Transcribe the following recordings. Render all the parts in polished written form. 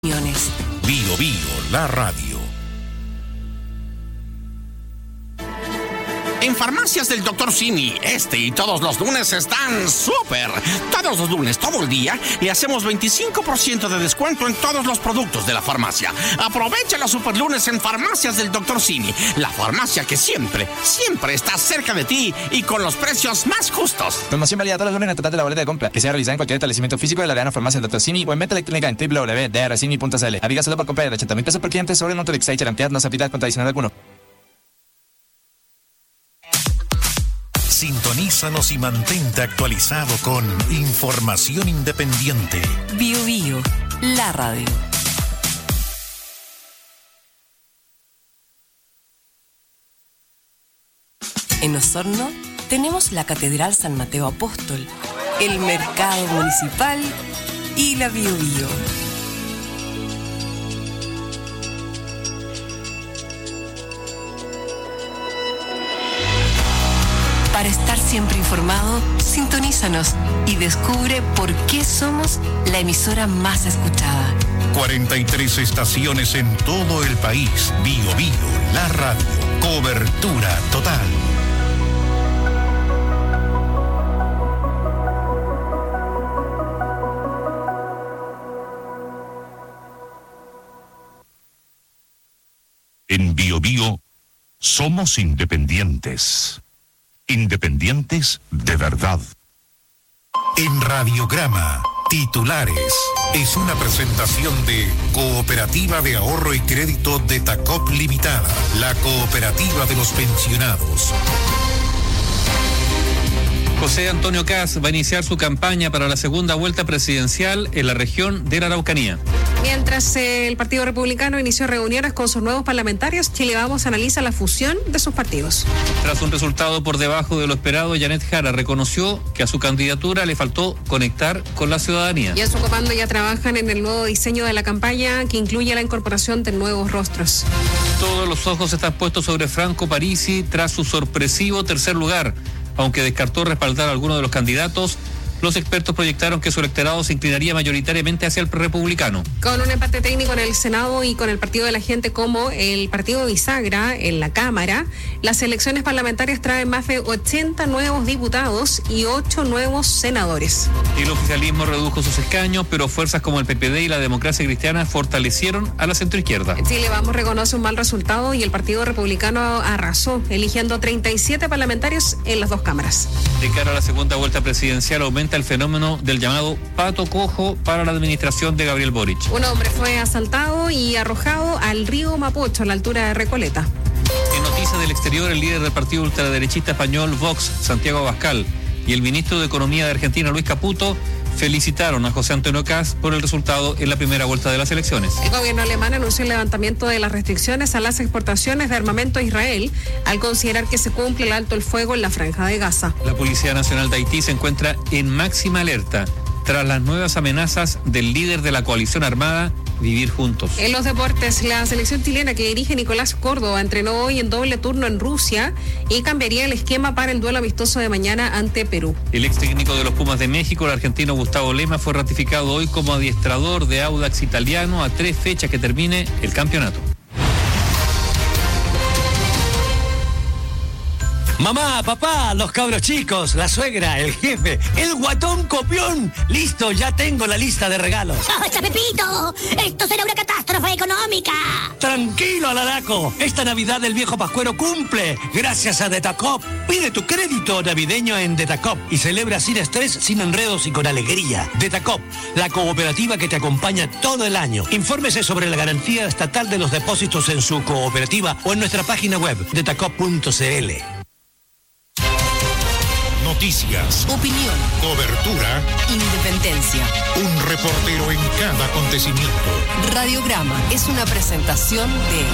Bio Bio, la radio. En Farmacias del Dr. Simi, y todos los lunes están súper. Todos los lunes, todo el día, le hacemos 25% de descuento en todos los productos de la farmacia. Aprovecha los super lunes en Farmacias del Dr. Simi, la farmacia que siempre está cerca de ti y con los precios más justos. Promoción válida todos los lunes en el total de la boleta de compra, que sea realizada en cualquier establecimiento físico de la Arena Farmacia del Dr. Simi o en venta electrónica en www.drcimi.cl. Aviga solo por compra de 80,000 pesos por cliente sobre un Autolix 6 garantía no se aplica con adicional alguno. Sintonízanos y mantente actualizado con información independiente. Bio Bio, la radio. En Osorno tenemos la Catedral San Mateo Apóstol, el Mercado Municipal y la Bio Bio. Para estar siempre informado, sintonízanos y descubre por qué somos la emisora más escuchada. 43 estaciones en todo el país. Bio Bio, la radio. Cobertura total. En Bio Bio somos independientes. Independientes de verdad. En Radiograma, titulares. Es una presentación de Cooperativa de Ahorro y Crédito de Tacop Limitada, la cooperativa de los pensionados. José Antonio Kast va a iniciar su campaña para la segunda vuelta presidencial en la región de la Araucanía. Mientras el Partido Republicano inició reuniones con sus nuevos parlamentarios, Chile Vamos analiza la fusión de sus partidos. Tras un resultado por debajo de lo esperado, Janet Jara reconoció que a su candidatura le faltó conectar con la ciudadanía. Y en su comando ya trabajan en el nuevo diseño de la campaña, que incluye la incorporación de nuevos rostros. Todos los ojos están puestos sobre Franco Parisi tras su sorpresivo tercer lugar. Aunque descartó respaldar a alguno de los candidatos, los expertos proyectaron que su electorado se inclinaría mayoritariamente hacia el republicano. Con un empate técnico en el Senado y con el Partido de la Gente como el Partido Bisagra en la Cámara, las elecciones parlamentarias traen más de 80 nuevos diputados y 8 nuevos senadores. El oficialismo redujo sus escaños, pero fuerzas como el PPD y la Democracia Cristiana fortalecieron a la centroizquierda. Chile Vamos reconoce un mal resultado y el Partido Republicano arrasó, eligiendo 37 parlamentarios en las dos cámaras. De cara a la segunda vuelta presidencial aumenta el fenómeno del llamado pato cojo para la administración de Gabriel Boric. Un hombre fue asaltado y arrojado al río Mapocho a la altura de Recoleta. En noticias del exterior, el líder del partido ultraderechista español Vox, Santiago Abascal, y el ministro de Economía de Argentina, Luis Caputo, felicitaron a José Antonio Kast por el resultado en la primera vuelta de las elecciones. El gobierno alemán anunció el levantamiento de las restricciones a las exportaciones de armamento a Israel al considerar que se cumple el alto el fuego en la franja de Gaza. La Policía Nacional de Haití se encuentra en máxima alerta tras las nuevas amenazas del líder de la coalición armada, Vivir Juntos. En los deportes, la selección chilena que dirige Nicolás Córdoba entrenó hoy en doble turno en Rusia y cambiaría el esquema para el duelo amistoso de mañana ante Perú. El ex técnico de los Pumas de México, el argentino Gustavo Lema, fue ratificado hoy como adiestrador de Audax Italiano a 3 fechas que termine el campeonato. Mamá, papá, los cabros chicos, la suegra, el jefe, el guatón copión. Listo, ya tengo la lista de regalos. ¡Basta, Pepito! ¡Esto será una catástrofe económica! Tranquilo, Alaraco. Esta Navidad el viejo Pascuero cumple gracias a Detacop. Pide tu crédito navideño en Detacop y celebra sin estrés, sin enredos y con alegría. Detacop, la cooperativa que te acompaña todo el año. Infórmese sobre la garantía estatal de los depósitos en su cooperativa o en nuestra página web, detacop.cl. Noticias, Opinión, cobertura, independencia. un reportero en cada acontecimiento. Radiograma es una presentación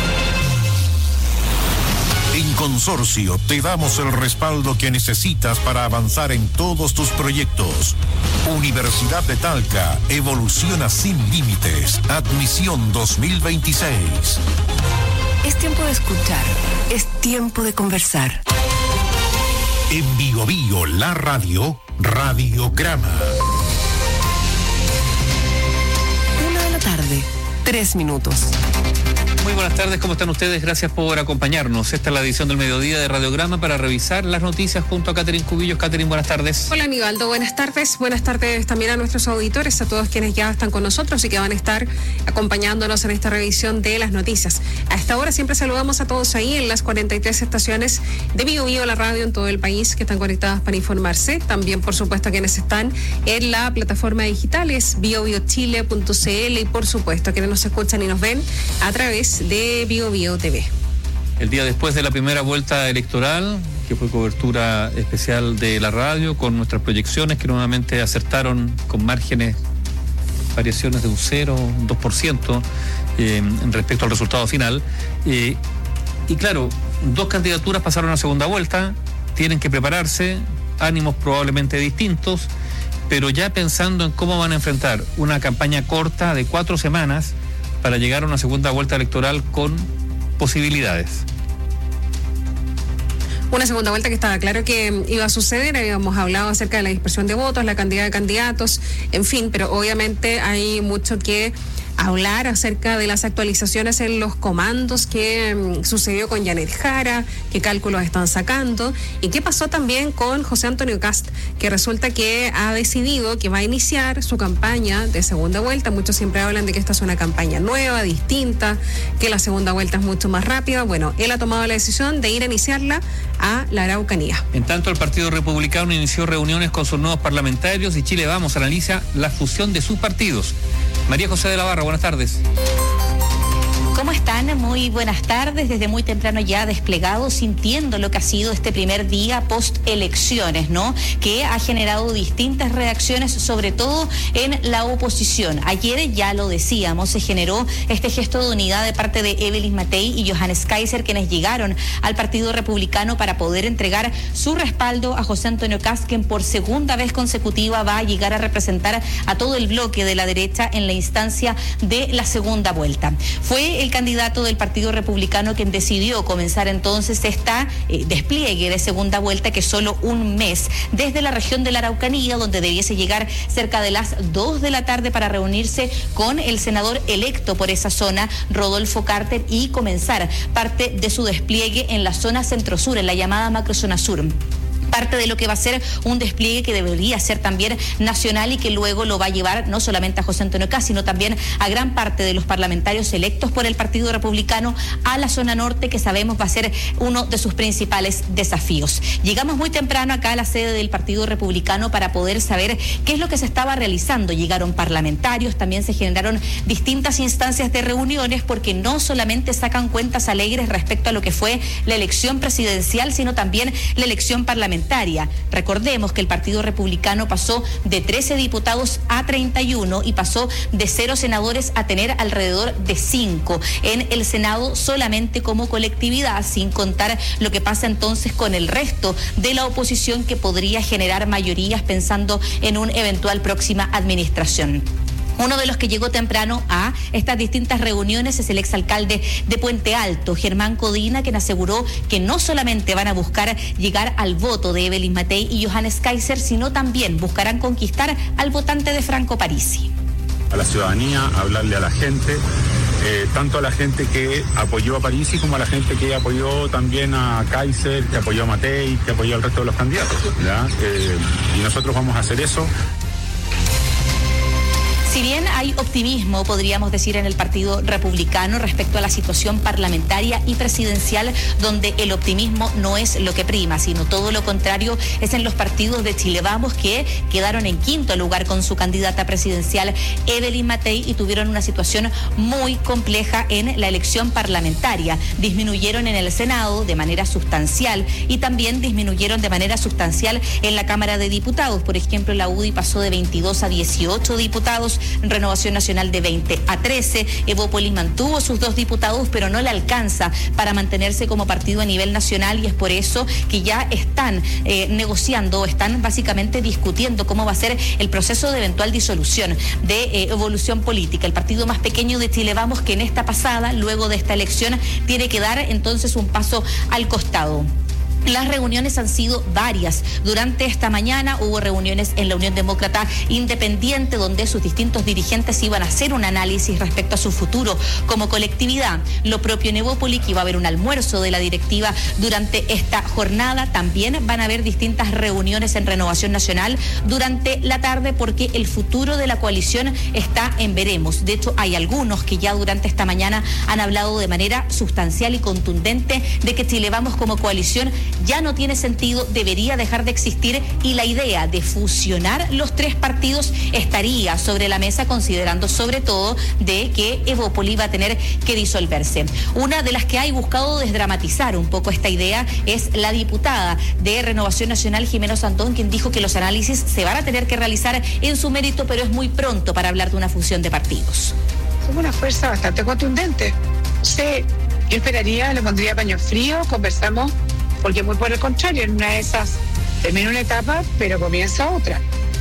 de... En Consorcio te damos el respaldo que necesitas para avanzar en todos tus proyectos. Universidad de Talca, evoluciona sin límites. Admisión 2026. Es tiempo de escuchar, es tiempo de conversar. En Bio Bio, la radio, Radiograma. 1 de la tarde, 3 minutos. Muy buenas tardes, ¿cómo están ustedes? Gracias por acompañarnos. Esta es la edición del mediodía de Radiograma para revisar las noticias junto a Catherine Cubillos. Catherine, buenas tardes. Hola, Aníbaldo, buenas tardes. Buenas tardes también a nuestros auditores, a todos quienes ya están con nosotros y que van a estar acompañándonos en esta revisión de las noticias. A esta hora siempre saludamos a todos ahí en las 43 estaciones de Bio Bio, la radio en todo el país, que están conectadas para informarse. También, por supuesto, a quienes están en la plataforma digital, es biobiochile.cl, y por supuesto a quienes nos escuchan y nos ven a través de Bio Bio TV. El día después de la primera vuelta electoral, que fue cobertura especial de la radio, con nuestras proyecciones que nuevamente acertaron con márgenes, variaciones de un 0, un 2% respecto al resultado final. Y claro, 2 candidaturas pasaron a segunda vuelta, tienen que prepararse, ánimos probablemente distintos, pero ya pensando en cómo van a enfrentar una campaña corta de 4 semanas para llegar a una segunda vuelta electoral con posibilidades. Una segunda vuelta que estaba claro que iba a suceder. Habíamos hablado acerca de la dispersión de votos, la cantidad de candidatos, en fin, pero obviamente hay mucho que hablar acerca de las actualizaciones en los comandos que sucedió con Janet Jara, qué cálculos están sacando y qué pasó también con José Antonio Kast, que resulta que ha decidido que va a iniciar su campaña de segunda vuelta. Muchos siempre hablan de que esta es una campaña nueva, distinta, que la segunda vuelta es mucho más rápida. Bueno, él ha tomado la decisión de ir a iniciarla a la Araucanía. En tanto, el Partido Republicano inició reuniones con sus nuevos parlamentarios y Chile Vamos analiza la fusión de sus partidos. María José de la Barra, buenas tardes. ¿Cómo están? Muy buenas tardes. Desde muy temprano ya desplegado, sintiendo lo que ha sido este primer día post-elecciones, ¿no? Que ha generado distintas reacciones, sobre todo en la oposición. Ayer, ya lo decíamos, se generó este gesto de unidad de parte de Evelyn Matei y Johannes Kaiser, quienes llegaron al Partido Republicano para poder entregar su respaldo a José Antonio Kast, quien por segunda vez consecutiva va a llegar a representar a todo el bloque de la derecha en la instancia de la segunda vuelta. Fue el candidato del Partido Republicano quien decidió comenzar entonces esta despliegue de segunda vuelta, que solo un mes, desde la región de la Araucanía, donde debiese llegar cerca de las 2 de la tarde para reunirse con el senador electo por esa zona, Rodolfo Carter, y comenzar parte de su despliegue en la zona centro-sur, en la llamada macrozona sur. Parte de lo que va a ser un despliegue que debería ser también nacional y que luego lo va a llevar no solamente a José Antonio Kast, sino también a gran parte de los parlamentarios electos por el Partido Republicano a la zona norte, que sabemos va a ser uno de sus principales desafíos. Llegamos muy temprano acá a la sede del Partido Republicano para poder saber qué es lo que se estaba realizando. Llegaron parlamentarios, también se generaron distintas instancias de reuniones, porque no solamente sacan cuentas alegres respecto a lo que fue la elección presidencial, sino también la elección parlamentaria. Recordemos que el Partido Republicano pasó de 13 diputados a 31 y pasó de 0 senadores a tener alrededor de 5 en el Senado solamente como colectividad, sin contar lo que pasa entonces con el resto de la oposición, que podría generar mayorías pensando en una eventual próxima administración. Uno de los que llegó temprano a estas distintas reuniones es el exalcalde de Puente Alto, Germán Codina, quien aseguró que no solamente van a buscar llegar al voto de Evelyn Matei y Johannes Kaiser, sino también buscarán conquistar al votante de Franco Parisi. A la ciudadanía, hablarle a la gente, tanto a la gente que apoyó a Parisi como a la gente que apoyó también a Kaiser, que apoyó a Matei, que apoyó al resto de los candidatos, ¿ya? Y nosotros vamos a hacer eso. Si bien hay optimismo, podríamos decir, en el Partido Republicano respecto a la situación parlamentaria y presidencial, donde el optimismo no es lo que prima, sino todo lo contrario es en los partidos de Chile Vamos, que quedaron en quinto lugar con su candidata presidencial Evelyn Matei y tuvieron una situación muy compleja en la elección parlamentaria. Disminuyeron en el Senado de manera sustancial y también disminuyeron de manera sustancial en la Cámara de Diputados. Por ejemplo, la UDI pasó de 22 a 18 diputados, Renovación Nacional de 20 a 13, Evópolis mantuvo sus 2 diputados, pero no le alcanza para mantenerse como partido a nivel nacional, y es por eso que ya están negociando, están básicamente discutiendo cómo va a ser el proceso de eventual disolución de evolución política. El partido más pequeño de Chile Vamos, que en esta pasada, luego de esta elección, tiene que dar entonces un paso al costado. Las reuniones han sido varias. Durante esta mañana hubo reuniones en la Unión Demócrata Independiente, donde sus distintos dirigentes iban a hacer un análisis respecto a su futuro como colectividad. Lo propio en Evópoli, que iba a haber un almuerzo de la directiva durante esta jornada. También van a haber distintas reuniones en Renovación Nacional durante la tarde, porque el futuro de la coalición está en veremos. De hecho, hay algunos que ya durante esta mañana han hablado de manera sustancial y contundente de que Chile Vamos como coalición ya no tiene sentido, debería dejar de existir, y la idea de fusionar los tres partidos estaría sobre la mesa, considerando sobre todo de que Evópoli va a tener que disolverse. Una de las que hay buscado desdramatizar un poco esta idea es la diputada de Renovación Nacional, Jimena Santón, quien dijo que los análisis se van a tener que realizar en su mérito, pero es muy pronto para hablar de una fusión de partidos. Somos una fuerza bastante contundente. Sí, yo esperaría, le pondría paño frío, conversamos, porque muy por el contrario, en una de esas termina una etapa, pero comienza otra.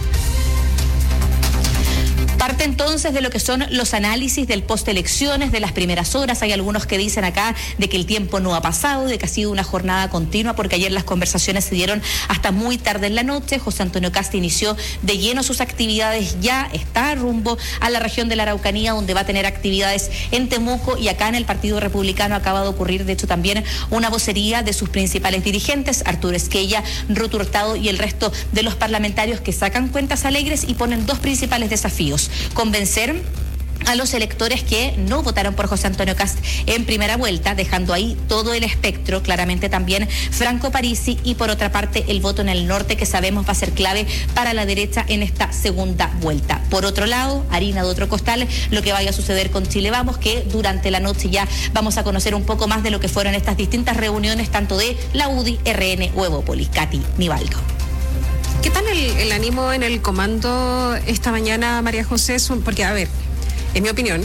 Parte entonces de lo que son los análisis del postelecciones, de las primeras horas. Hay algunos que dicen acá de que el tiempo no ha pasado, de que ha sido una jornada continua, porque ayer las conversaciones se dieron hasta muy tarde en la noche. José Antonio Kast inició de lleno sus actividades, ya está rumbo a la región de la Araucanía, donde va a tener actividades en Temuco, y acá en el Partido Republicano acaba de ocurrir, de hecho, también una vocería de sus principales dirigentes, Arturo Esquella, Ruth Hurtado y el resto de los parlamentarios, que sacan cuentas alegres y ponen dos principales desafíos: convencer a los electores que no votaron por José Antonio Kast en primera vuelta, dejando ahí todo el espectro, claramente también Franco Parisi, y por otra parte el voto en el norte, que sabemos va a ser clave para la derecha en esta segunda vuelta. Por otro lado, harina de otro costal, lo que vaya a suceder con Chile Vamos, que durante la noche ya vamos a conocer un poco más de lo que fueron estas distintas reuniones, tanto de la UDI, RN o Evópoli. Katy Nivaldo. ¿Qué tal el ánimo en el comando esta mañana, María José? Porque, a ver, en mi opinión,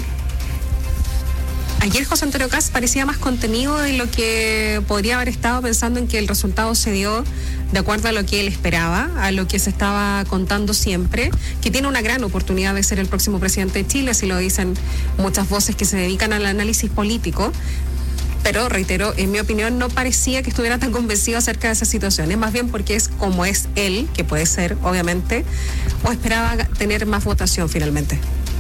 ayer José Antonio Kast parecía más contenido de lo que podría haber estado, pensando en que el resultado se dio de acuerdo a lo que él esperaba, a lo que se estaba contando siempre, que tiene una gran oportunidad de ser el próximo presidente de Chile, así lo dicen muchas voces que se dedican al análisis político. Pero, reitero, en mi opinión no parecía que estuviera tan convencido acerca de esa situación. Es más bien porque es como es él, que puede ser, obviamente, o esperaba tener más votación finalmente.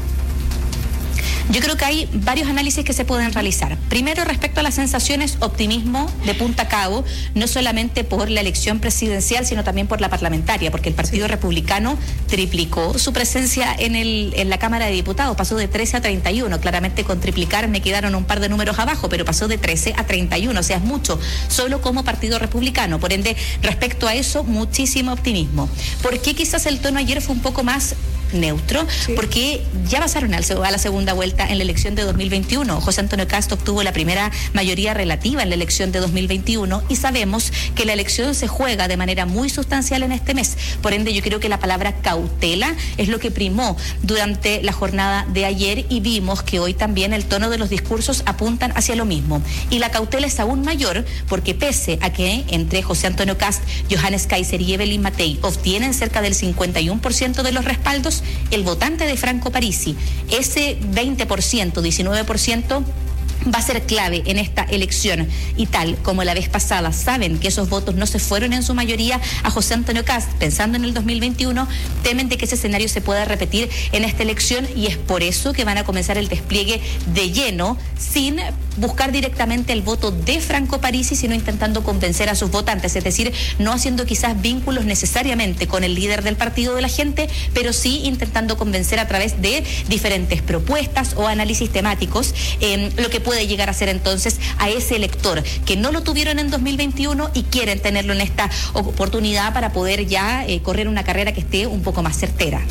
Yo creo que hay varios análisis que se pueden realizar. Primero, respecto a las sensaciones, optimismo de punta a cabo, no solamente por la elección presidencial, sino también por la parlamentaria, porque el Partido Republicano triplicó su presencia en la Cámara de Diputados, pasó de 13 a 31, claramente con triplicar me quedaron un par de números abajo, pero pasó de 13 a 31, o sea, es mucho, solo como Partido Republicano. Por ende, respecto a eso, muchísimo optimismo. ¿Por qué quizás el tono ayer fue un poco más neutro? Sí. Porque ya pasaron a la segunda vuelta en la elección de 2021. José Antonio Kast obtuvo la primera mayoría relativa en la elección de 2021, y sabemos que la elección se juega de manera muy sustancial en este mes. Por ende, yo creo que la palabra cautela es lo que primó durante la jornada de ayer, y vimos que hoy también el tono de los discursos apuntan hacia lo mismo. Y la cautela es aún mayor porque, pese a que entre José Antonio Kast, Johannes Kaiser y Evelyn Matei obtienen cerca del 51% de los respaldos, el votante de Franco Parisi, ese 20%, 19%, va a ser clave en esta elección, y tal como la vez pasada saben que esos votos no se fueron en su mayoría a José Antonio Kast, pensando en el 2021, temen de que ese escenario se pueda repetir en esta elección, y es por eso que van a comenzar el despliegue de lleno, sin buscar directamente el voto de Franco Parisi, sino intentando convencer a sus votantes, es decir, no haciendo quizás vínculos necesariamente con el líder del partido de la gente, pero sí intentando convencer a través de diferentes propuestas o análisis temáticos, lo que puede llegar a ser entonces a ese elector que no lo tuvieron en 2021 y quieren tenerlo en esta oportunidad para poder ya correr una carrera que esté un poco más certera.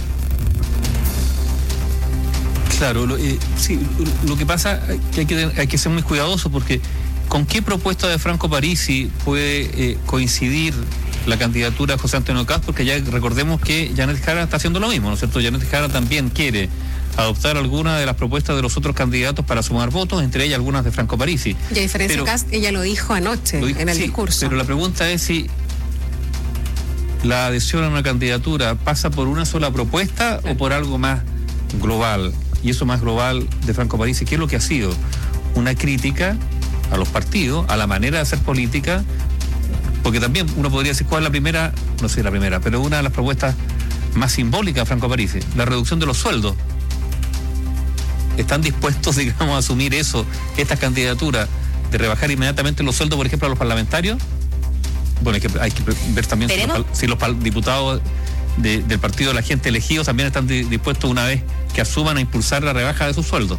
Claro, lo que pasa es que hay que ser muy cuidadoso, porque ¿con qué propuesta de Franco Parisi puede coincidir la candidatura de José Antonio Kast? Porque ya recordemos que Janet Jara está haciendo lo mismo, ¿no es cierto? Janet Jara también quiere adoptar alguna de las propuestas de los otros candidatos para sumar votos, entre ellas algunas de Franco Parisi. Y a diferencia de Kast, ella lo dijo anoche en el discurso. Pero la pregunta es si la adhesión a una candidatura pasa por una sola propuesta o por algo más global. Y eso más global de Franco Parisi, ¿qué es lo que ha sido? Una crítica a los partidos, a la manera de hacer política, Porque también uno podría decir cuál es la primera, no sé la primera, pero una de las propuestas más simbólicas de Franco Parisi, la reducción de los sueldos. ¿Están dispuestos, digamos, a asumir eso, esta candidatura de rebajar inmediatamente los sueldos, por ejemplo, a los parlamentarios? Bueno, hay que ver también si los diputados del partido de la gente elegidos también están dispuestos, una vez que asuman, a impulsar la rebaja de sus sueldos.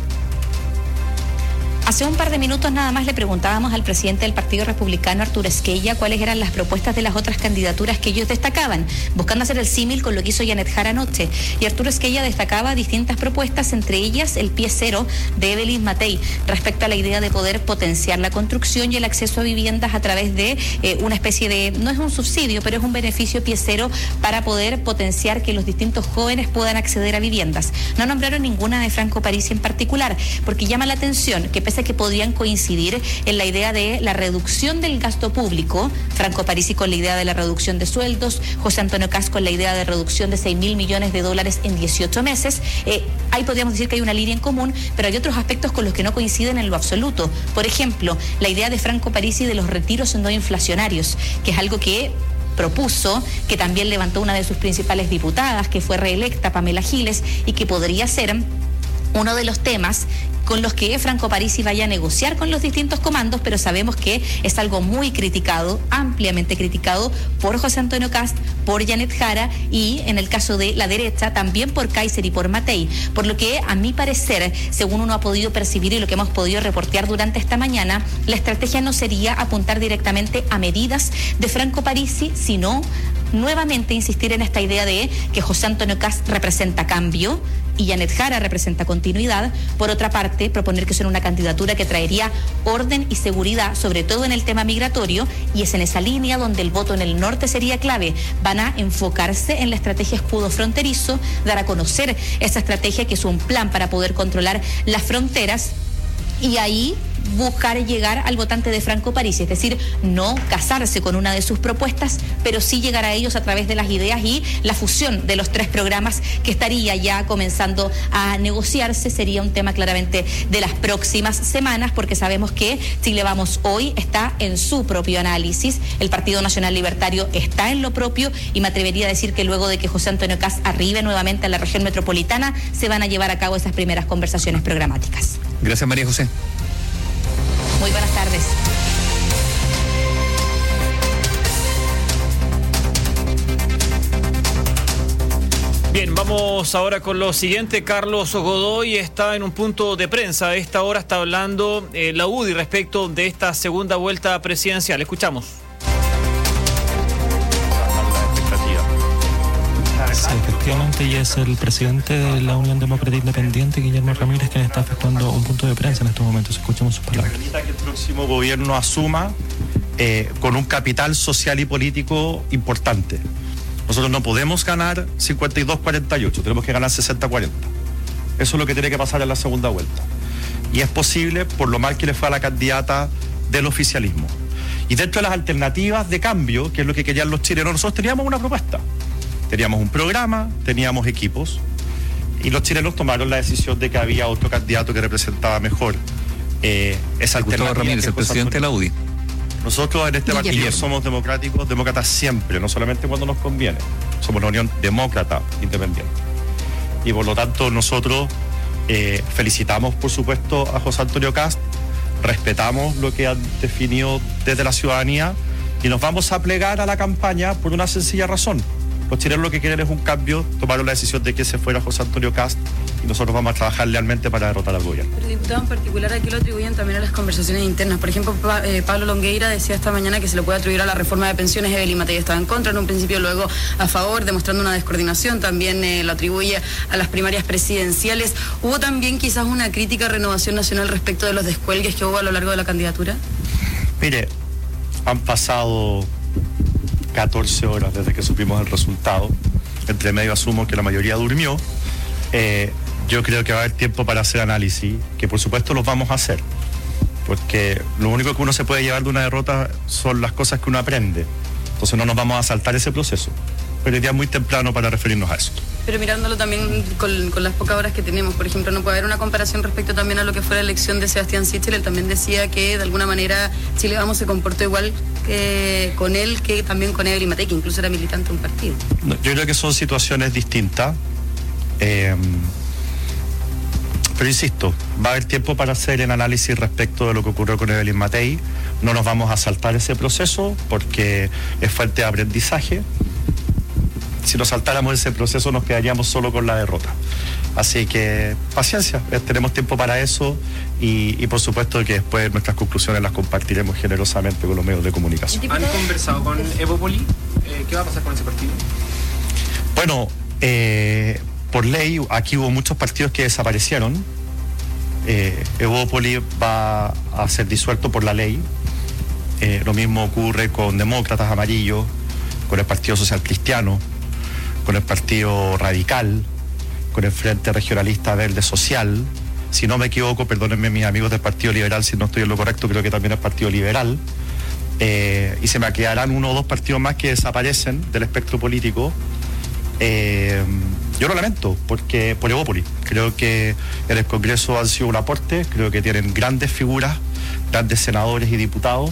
Hace un par de minutos nada más le preguntábamos al presidente del Partido Republicano, Arturo Esquella, cuáles eran las propuestas de las otras candidaturas que ellos destacaban, buscando hacer el símil con lo que hizo Janet Jara anoche. Y Arturo Esquella destacaba distintas propuestas, entre ellas el pie cero de Evelyn Matei, respecto a la idea de poder potenciar la construcción y el acceso a viviendas a través de una especie de, no es un subsidio, pero es un beneficio pie cero para poder potenciar que los distintos jóvenes puedan acceder a viviendas. No nombraron ninguna de Franco Parisi en particular, porque llama la atención que pese a que podrían coincidir en la idea de la reducción del gasto público, Franco Parisi con la idea de la reducción de sueldos, José Antonio Kast con la idea de reducción de $6.000 millones en 18 meses, ahí podríamos decir que hay una línea en común, pero hay otros aspectos con los que no coinciden en lo absoluto. Por ejemplo, la idea de Franco Parisi de los retiros no inflacionarios, que es algo que propuso, que también levantó una de sus principales diputadas, que fue reelecta, Pamela Giles, y que podría ser uno de los temas con los que Franco Parisi vaya a negociar con los distintos comandos, pero sabemos que es algo muy criticado, ampliamente criticado por José Antonio Kast, por Janet Jara y, en el caso de la derecha, también por Kaiser y por Matei. Por lo que, a mi parecer, según uno ha podido percibir y lo que hemos podido reportear durante esta mañana, la estrategia no sería apuntar directamente a medidas de Franco Parisi, sino nuevamente insistir en esta idea de que José Antonio Kast representa cambio y Janet Jara representa continuidad. Por otra parte, proponer que sea una candidatura que traería orden y seguridad, sobre todo en el tema migratorio, y es en esa línea donde el voto en el norte sería clave. Van a enfocarse en la estrategia escudo fronterizo, dar a conocer esa estrategia que es un plan para poder controlar las fronteras y ahí buscar llegar al votante de Franco Parisi, es decir, no casarse con una de sus propuestas, pero sí llegar a ellos a través de las ideas y la fusión de los tres programas que estaría ya comenzando a negociarse. Sería un tema claramente de las próximas semanas, porque sabemos que Chile Vamos hoy está en su propio análisis, el Partido Nacional Libertario está en lo propio, y me atrevería a decir que luego de que José Antonio Kast arribe nuevamente a la región metropolitana, se van a llevar a cabo esas primeras conversaciones programáticas. Gracias, María José. Muy buenas tardes. Bien, vamos ahora con lo siguiente. Carlos Godoy está en un punto de prensa. A esta hora está hablando la UDI respecto de esta segunda vuelta presidencial. Escuchamos. Sí, efectivamente, y es el presidente de la Unión Demócrata Independiente, Guillermo Ramírez, quien está efectuando un punto de prensa en estos momentos. Escuchemos sus palabras. Permita que el próximo gobierno asuma con un capital social y político importante. Nosotros no podemos ganar 52-48, tenemos que ganar 60-40. Eso es lo que tiene que pasar en la segunda vuelta. Y es posible por lo mal que le fue a la candidata del oficialismo. Y dentro de las alternativas de cambio, que es lo que querían los chilenos, nosotros teníamos una propuesta. Teníamos un programa, teníamos equipos, y los chilenos tomaron la decisión de que había otro candidato que representaba mejor esa alternativa. Gustavo Ramírez, el presidente de la UDI. Nosotros en este partido somos democráticos, demócratas siempre, no solamente cuando nos conviene. Somos una unión demócrata independiente. Y por lo tanto nosotros felicitamos, por supuesto, a José Antonio Kast, respetamos lo que han definido desde la ciudadanía y nos vamos a plegar a la campaña por una sencilla razón. Los chilenos lo que quieren es un cambio, tomaron la decisión de que se fuera José Antonio Kast y nosotros vamos a trabajar lealmente para derrotar al gobierno. Pero diputado, en particular, ¿a qué lo atribuyen también a las conversaciones internas? Por ejemplo, Pablo Longueira decía esta mañana que se lo puede atribuir a la reforma de pensiones. Evelyn Matei estaba en contra, en un principio, luego a favor, demostrando una descoordinación. También lo atribuye a las primarias presidenciales. ¿Hubo también quizás una crítica a Renovación Nacional respecto de los descuelgues que hubo a lo largo de la candidatura? Mire, han pasado 14 horas desde que supimos el resultado. Entre medio asumo que la mayoría durmió. Yo creo que va a haber tiempo para hacer análisis, que por supuesto los vamos a hacer, porque lo único que uno se puede llevar de una derrota son las cosas que uno aprende. Entonces no nos vamos a saltar ese proceso, pero el día es muy temprano para referirnos a eso. Pero mirándolo también con las pocas horas que tenemos, por ejemplo, ¿no puede haber una comparación respecto también a lo que fue la elección de Sebastián Sichel? Él también decía que de alguna manera Chile Vamos se comportó igual con él que también con Evelyn Matei, que incluso era militante de un partido. No, yo creo que son situaciones distintas. Pero insisto, va a haber tiempo para hacer el análisis respecto de lo que ocurrió con Evelyn Matei. No nos vamos a saltar ese proceso porque es fuente de aprendizaje. Si nos saltáramos ese proceso nos quedaríamos solo con la derrota. Así que paciencia, tenemos tiempo para eso y por supuesto que después nuestras conclusiones las compartiremos generosamente con los medios de comunicación. ¿Han conversado con Evópoli? ¿Qué va a pasar con ese partido? Bueno, por ley, aquí hubo muchos partidos que desaparecieron. Evópoli va a ser disuelto por la ley. Lo mismo ocurre con Demócratas Amarillos, con el Partido Social Cristiano, con el Partido Radical, con el Frente Regionalista Verde Social. Si no me equivoco, perdónenme mis amigos del Partido Liberal si no estoy en lo correcto, creo que también es Partido Liberal. Y se me quedarán 1 o 2 partidos más que desaparecen del espectro político. Yo lo lamento porque por Evópoli creo que en el Congreso han sido un aporte, creo que tienen grandes figuras, grandes senadores y diputados,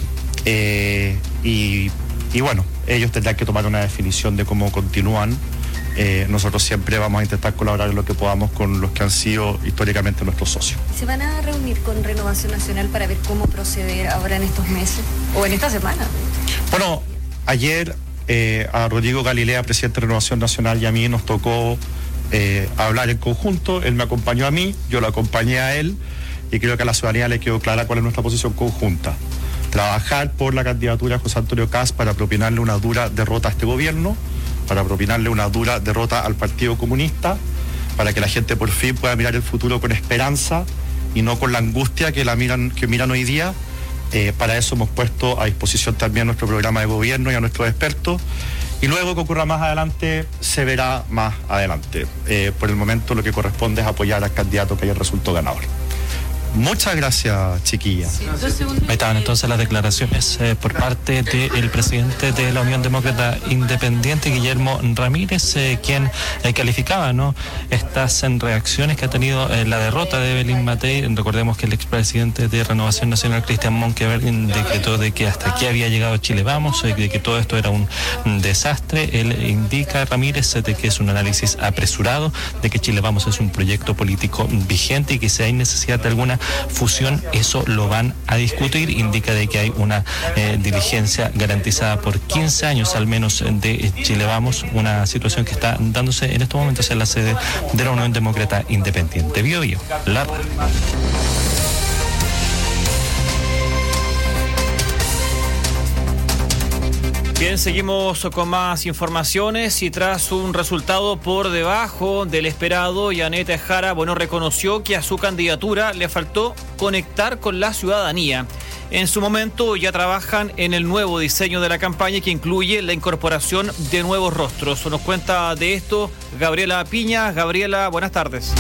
y bueno, ellos tendrán que tomar una definición de cómo continúan. Nosotros siempre vamos a intentar colaborar en lo que podamos con los que han sido históricamente nuestros socios. ¿Se van a reunir con Renovación Nacional para ver cómo proceder ahora en estos meses o en esta semana? Bueno, ayer a Rodrigo Galilea, presidente de Renovación Nacional, y a mí nos tocó hablar en conjunto. Él me acompañó a mí, yo lo acompañé a él, y creo que a la ciudadanía le quedó clara cuál es nuestra posición conjunta. Trabajar por la candidatura de José Antonio Kast para propinarle una dura derrota a este gobierno, para propinarle una dura derrota al Partido Comunista, para que la gente por fin pueda mirar el futuro con esperanza y no con la angustia que miran hoy día. Para eso hemos puesto a disposición también nuestro programa de gobierno y a nuestros expertos. Y luego que ocurra más adelante, se verá más adelante. Por el momento lo que corresponde es apoyar al candidato que haya resultado ganador. Muchas gracias, chiquilla. Ahí estaban entonces las declaraciones por parte del presidente de la Unión Demócrata Independiente, Guillermo Ramírez, quien calificaba, ¿no?, estas reacciones que ha tenido la derrota de Evelyn Matei. Recordemos que el expresidente de Renovación Nacional, Cristian Monkeberg, decretó de que hasta aquí había llegado Chile Vamos, de que todo esto era un desastre. Él indica, Ramírez, de que es un análisis apresurado, de que Chile Vamos es un proyecto político vigente y que si hay necesidad de alguna fusión, eso lo van a discutir. Indica de que hay una diligencia garantizada por 15 años al menos de Chile Vamos, una situación que está dándose en estos momentos en la sede de la Unión Demócrata Independiente. Bio, la radio. Bien, seguimos con más informaciones y tras un resultado por debajo del esperado, Janet Jara, reconoció que a su candidatura le faltó conectar con la ciudadanía. En su momento ya trabajan en el nuevo diseño de la campaña que incluye la incorporación de nuevos rostros. Nos cuenta de esto Gabriela Piña. Gabriela, buenas tardes.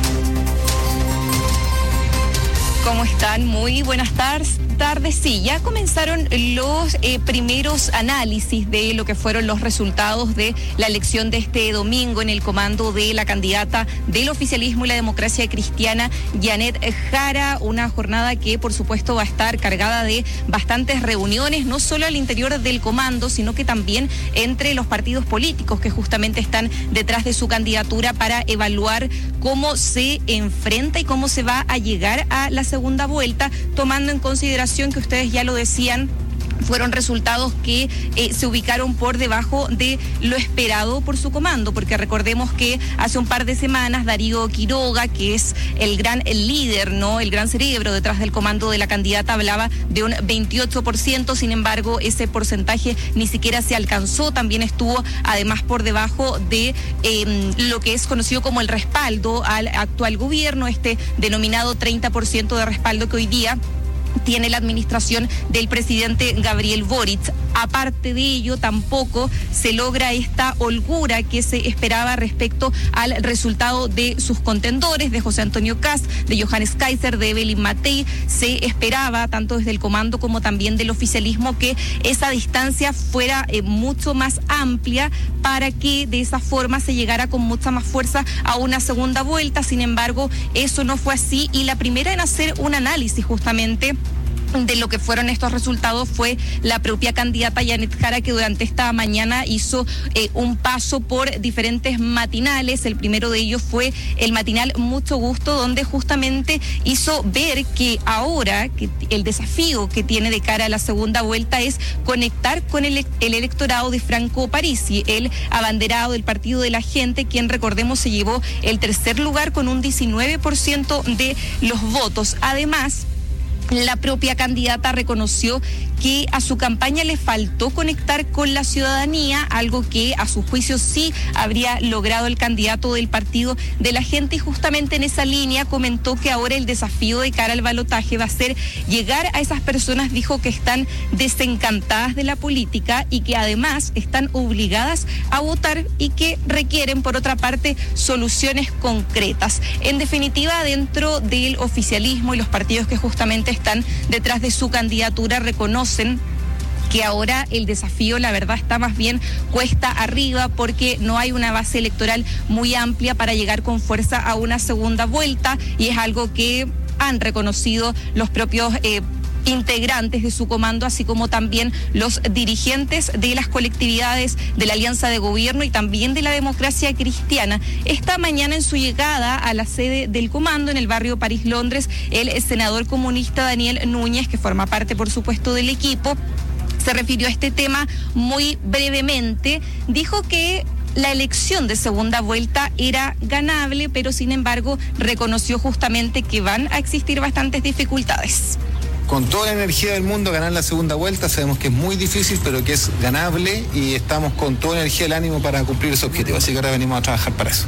¿Cómo están? Muy buenas tardes. Sí, ya comenzaron los primeros análisis de lo que fueron los resultados de la elección de este domingo en el comando de la candidata del oficialismo y la democracia cristiana, Janet Jara, una jornada que por supuesto va a estar cargada de bastantes reuniones, no solo al interior del comando, sino que también entre los partidos políticos que justamente están detrás de su candidatura para evaluar cómo se enfrenta y cómo se va a llegar a la segunda vuelta, tomando en consideración que ustedes ya lo decían, fueron resultados que se ubicaron por debajo de lo esperado por su comando, porque recordemos que hace un par de semanas Darío Quiroga, que es el líder, ¿no?, el gran cerebro detrás del comando de la candidata, hablaba de un 28%, sin embargo ese porcentaje ni siquiera se alcanzó, también estuvo además por debajo de lo que es conocido como el respaldo al actual gobierno, este denominado 30% de respaldo que hoy día tiene la administración del presidente Gabriel Boric. Aparte de ello, tampoco se logra esta holgura que se esperaba respecto al resultado de sus contendores, de José Antonio Kast, de Johannes Kaiser, de Evelyn Matei. Se esperaba, tanto desde el comando como también del oficialismo, que esa distancia fuera mucho más amplia para que de esa forma se llegara con mucha más fuerza a una segunda vuelta. Sin embargo, eso no fue así, y la primera en hacer un análisis justamente de lo que fueron estos resultados fue la propia candidata Janet Jara, que durante esta mañana hizo un paso por diferentes matinales. El primero de ellos fue el matinal Mucho Gusto, donde justamente hizo ver que ahora que el desafío que tiene de cara a la segunda vuelta es conectar con el electorado de Franco Parisi, el abanderado del Partido de la Gente, quien, recordemos, se llevó el tercer lugar con un 19% de los votos. Además, la propia candidata reconoció que a su campaña le faltó conectar con la ciudadanía, algo que a su juicio sí habría logrado el candidato del Partido de la Gente, y justamente en esa línea comentó que ahora el desafío de cara al balotaje va a ser llegar a esas personas, dijo, que están desencantadas de la política y que además están obligadas a votar y que requieren, por otra parte, soluciones concretas. En definitiva, dentro del oficialismo y los partidos que justamente están detrás de su candidatura reconocen que ahora el desafío, la verdad, está más bien cuesta arriba, porque no hay una base electoral muy amplia para llegar con fuerza a una segunda vuelta, y es algo que han reconocido los propios integrantes de su comando, así como también los dirigentes de las colectividades de la Alianza de Gobierno y también de la Democracia Cristiana. Esta mañana, en su llegada a la sede del comando en el barrio París, Londres, el senador comunista Daniel Núñez, que forma parte, por supuesto, del equipo, se refirió a este tema muy brevemente. Dijo que la elección de segunda vuelta era ganable, pero sin embargo reconoció justamente que van a existir bastantes dificultades. Con toda la energía del mundo ganar la segunda vuelta, sabemos que es muy difícil, pero que es ganable, y estamos con toda la energía del ánimo para cumplir ese objetivo, así que ahora venimos a trabajar para eso.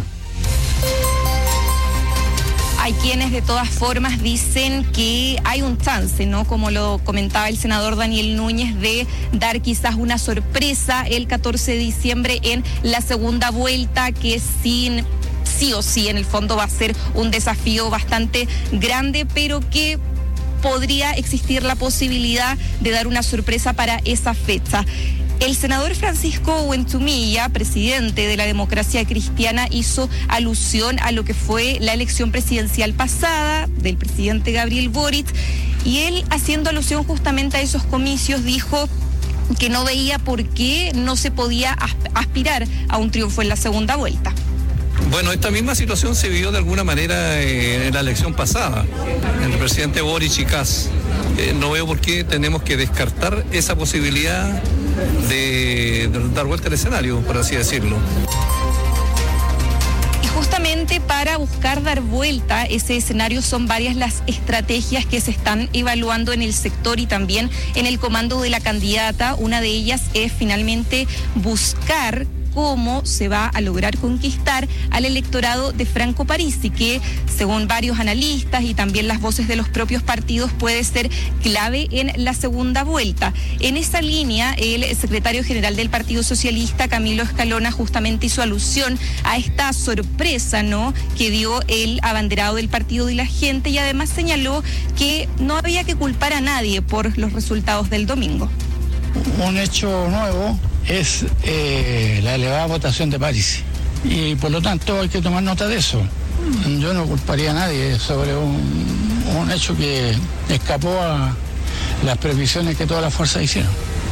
Hay quienes de todas formas dicen que hay un chance, ¿no? Como lo comentaba el senador Daniel Núñez, de dar quizás una sorpresa el 14 de diciembre en la segunda vuelta, que sí o sí en el fondo va a ser un desafío bastante grande, pero que podría existir la posibilidad de dar una sorpresa para esa fecha. El senador Francisco Huentumilla, presidente de la Democracia Cristiana, hizo alusión a lo que fue la elección presidencial pasada del presidente Gabriel Boric, y él, haciendo alusión justamente a esos comicios, dijo que no veía por qué no se podía aspirar a un triunfo en la segunda vuelta. Bueno, esta misma situación se vivió de alguna manera en la elección pasada, entre el presidente Boric y Kast. No veo por qué tenemos que descartar esa posibilidad de dar vuelta al escenario, por así decirlo. Y justamente para buscar dar vuelta ese escenario son varias las estrategias que se están evaluando en el sector y también en el comando de la candidata. Una de ellas es finalmente buscar cómo se va a lograr conquistar al electorado de Franco Parisi, que según varios analistas y también las voces de los propios partidos puede ser clave en la segunda vuelta. En esa línea, el secretario general del Partido Socialista, Camilo Escalona, justamente hizo alusión a esta sorpresa, ¿no?, que dio el abanderado del Partido de la Gente, y además señaló que no había que culpar a nadie por los resultados del domingo. Un hecho nuevo es la elevada votación de Parisi, y por lo tanto hay que tomar nota de eso. Yo no culparía a nadie sobre un hecho que escapó a las previsiones que todas las fuerzas hicieron.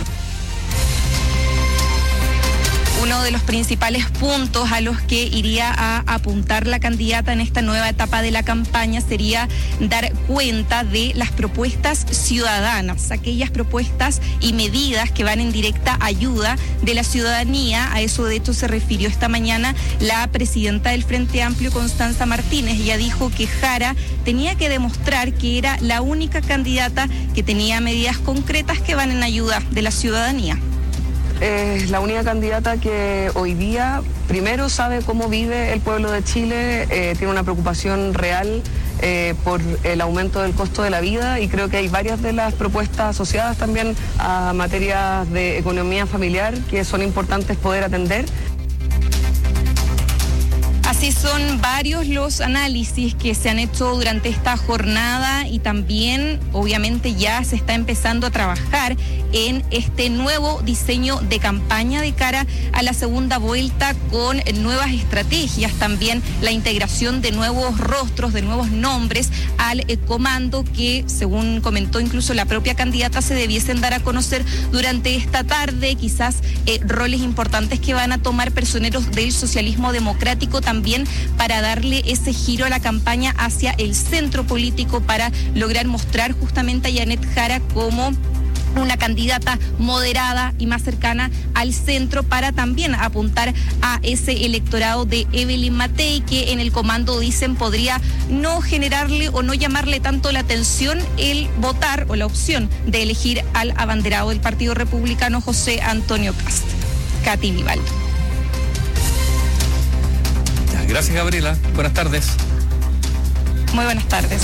Uno de los principales puntos a los que iría a apuntar la candidata en esta nueva etapa de la campaña sería dar cuenta de las propuestas ciudadanas, aquellas propuestas y medidas que van en directa ayuda de la ciudadanía. A eso de hecho se refirió esta mañana la presidenta del Frente Amplio, Constanza Martínez. Ella dijo que Jara tenía que demostrar que era la única candidata que tenía medidas concretas que van en ayuda de la ciudadanía. Es la única candidata que hoy día primero sabe cómo vive el pueblo de Chile, tiene una preocupación real por el aumento del costo de la vida, y creo que hay varias de las propuestas asociadas también a materias de economía familiar que son importantes poder atender. Así Sí, son varios los análisis que se han hecho durante esta jornada y también, obviamente, ya se está empezando a trabajar en este nuevo diseño de campaña de cara a la segunda vuelta con nuevas estrategias, también la integración de nuevos rostros, de nuevos nombres al comando que, según comentó incluso la propia candidata, se debiesen dar a conocer durante esta tarde, quizás roles importantes que van a tomar personeros del socialismo democrático también para darle ese giro a la campaña hacia el centro político para lograr mostrar justamente a Janet Jara como una candidata moderada y más cercana al centro para también apuntar a ese electorado de Evelyn Matei que en el comando dicen podría no generarle o no llamarle tanto la atención el votar o la opción de elegir al abanderado del Partido Republicano José Antonio Kast. Katy Vivaldo. Gracias, Gabriela. Buenas tardes. Muy buenas tardes.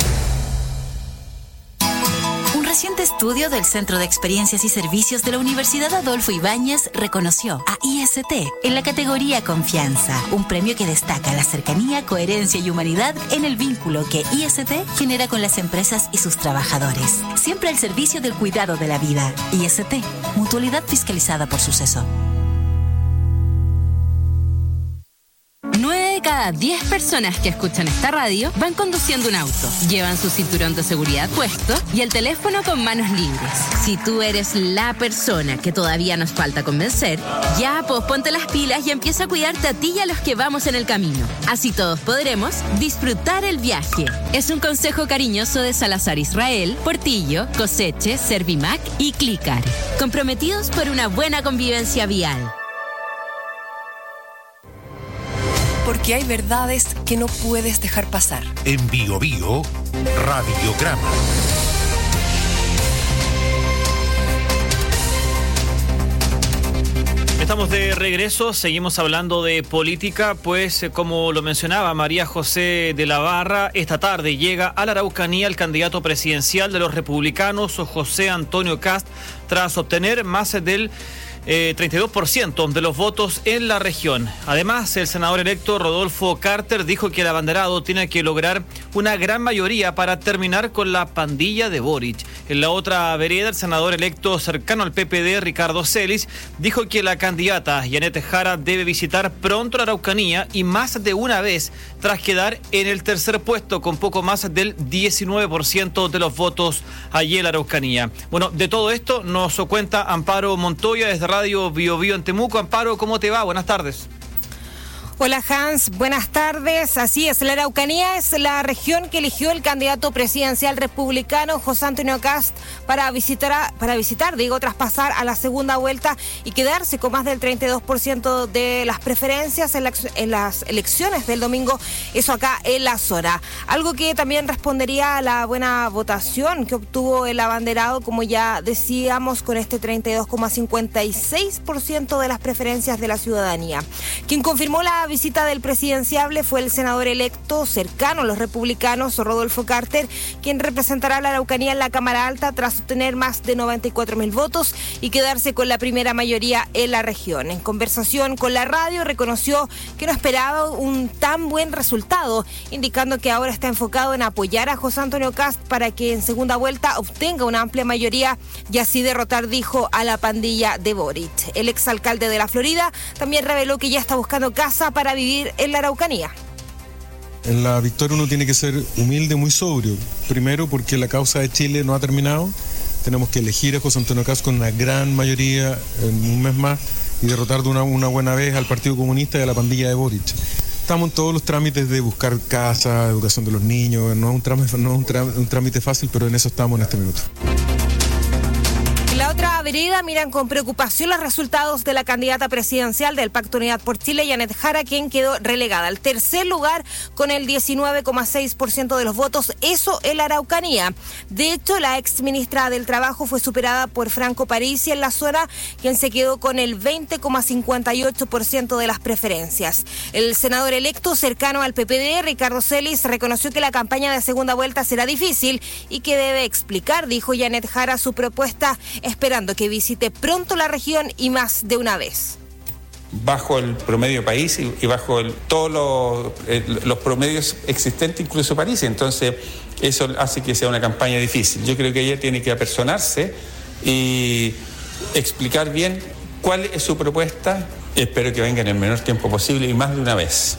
Un reciente estudio del Centro de Experiencias y Servicios de la Universidad Adolfo Ibáñez reconoció a IST en la categoría Confianza, un premio que destaca la cercanía, coherencia y humanidad en el vínculo que IST genera con las empresas y sus trabajadores. Siempre al servicio del cuidado de la vida. IST, mutualidad fiscalizada por Suceso. 9 de cada 10 personas que escuchan esta radio van conduciendo un auto, llevan su cinturón de seguridad puesto y el teléfono con manos libres. Si tú eres la persona que todavía nos falta convencer, ya pues ponte las pilas y empieza a cuidarte a ti y a los que vamos en el camino. Así todos podremos disfrutar el viaje. Es un consejo cariñoso de Salazar Israel, Portillo, Coseche, Servimac y Clicar. Comprometidos por una buena convivencia vial. Porque hay verdades que no puedes dejar pasar. En Bio Bio, Radiograma. Estamos de regreso, seguimos hablando de política, pues como lo mencionaba María José de la Barra, esta tarde llega a la Araucanía el candidato presidencial de los republicanos, José Antonio Kast, tras obtener más del 32% de los votos en la región. Además, el senador electo Rodolfo Carter dijo que el abanderado tiene que lograr una gran mayoría para terminar con la pandilla de Boric. En la otra vereda, el senador electo cercano al PPD, Ricardo Celis, dijo que la candidata Janet Jara debe visitar pronto la Araucanía y más de una vez, tras quedar en el tercer puesto con poco más del 19% de los votos allí en la Araucanía. Bueno, de todo esto nos cuenta Amparo Montoya desde Radio Bio Bio en Temuco. Amparo, ¿cómo te va? Buenas tardes. Hola Hans, buenas tardes. Así es, la Araucanía es la región que eligió el candidato presidencial republicano José Antonio Kast para visitar, traspasar a la segunda vuelta y quedarse con más del 32% de las preferencias en las elecciones del domingo, eso acá en la zona. Algo que también respondería a la buena votación que obtuvo el abanderado, como ya decíamos, con este 32,56% de las preferencias de la ciudadanía. Quien confirmó la visita del presidenciable fue el senador electo cercano a los republicanos, Rodolfo Carter, quien representará a la Araucanía en la Cámara Alta tras obtener más de 94.000 votos y quedarse con la primera mayoría en la región. En conversación con la radio reconoció que no esperaba un tan buen resultado, indicando que ahora está enfocado en apoyar a José Antonio Kast para que en segunda vuelta obtenga una amplia mayoría y así derrotar, dijo, a la pandilla de Boric. El exalcalde de la Florida también reveló que ya está buscando casa para vivir en la Araucanía. En la victoria uno tiene que ser humilde, muy sobrio. Primero porque la causa de Chile no ha terminado. Tenemos que elegir a José Antonio Kast con una gran mayoría en un mes más y derrotar de una buena vez al Partido Comunista y a la pandilla de Boric. Estamos en todos los trámites de buscar casa, educación de los niños. No es un trámite fácil, pero en eso estamos en este minuto. En la otra vereda miran con preocupación los resultados de la candidata presidencial del Pacto Unidad por Chile, Janet Jara, quien quedó relegada al tercer lugar con el 19,6% de los votos, eso en la Araucanía. De hecho, la ex ministra del Trabajo fue superada por Franco Parisi en la zona, quien se quedó con el 20,58% de las preferencias. El senador electo cercano al PPD, Ricardo Celis, reconoció que la campaña de segunda vuelta será difícil y que debe explicar, dijo Janet Jara, su propuesta, esperando que visite pronto la región y más de una vez. bajo el promedio país y bajo todos los promedios existentes, incluso París. Entonces, eso hace que sea una campaña difícil. Yo creo que ella tiene que apersonarse y explicar bien cuál es su propuesta. Espero que venga en el menor tiempo posible y más de una vez.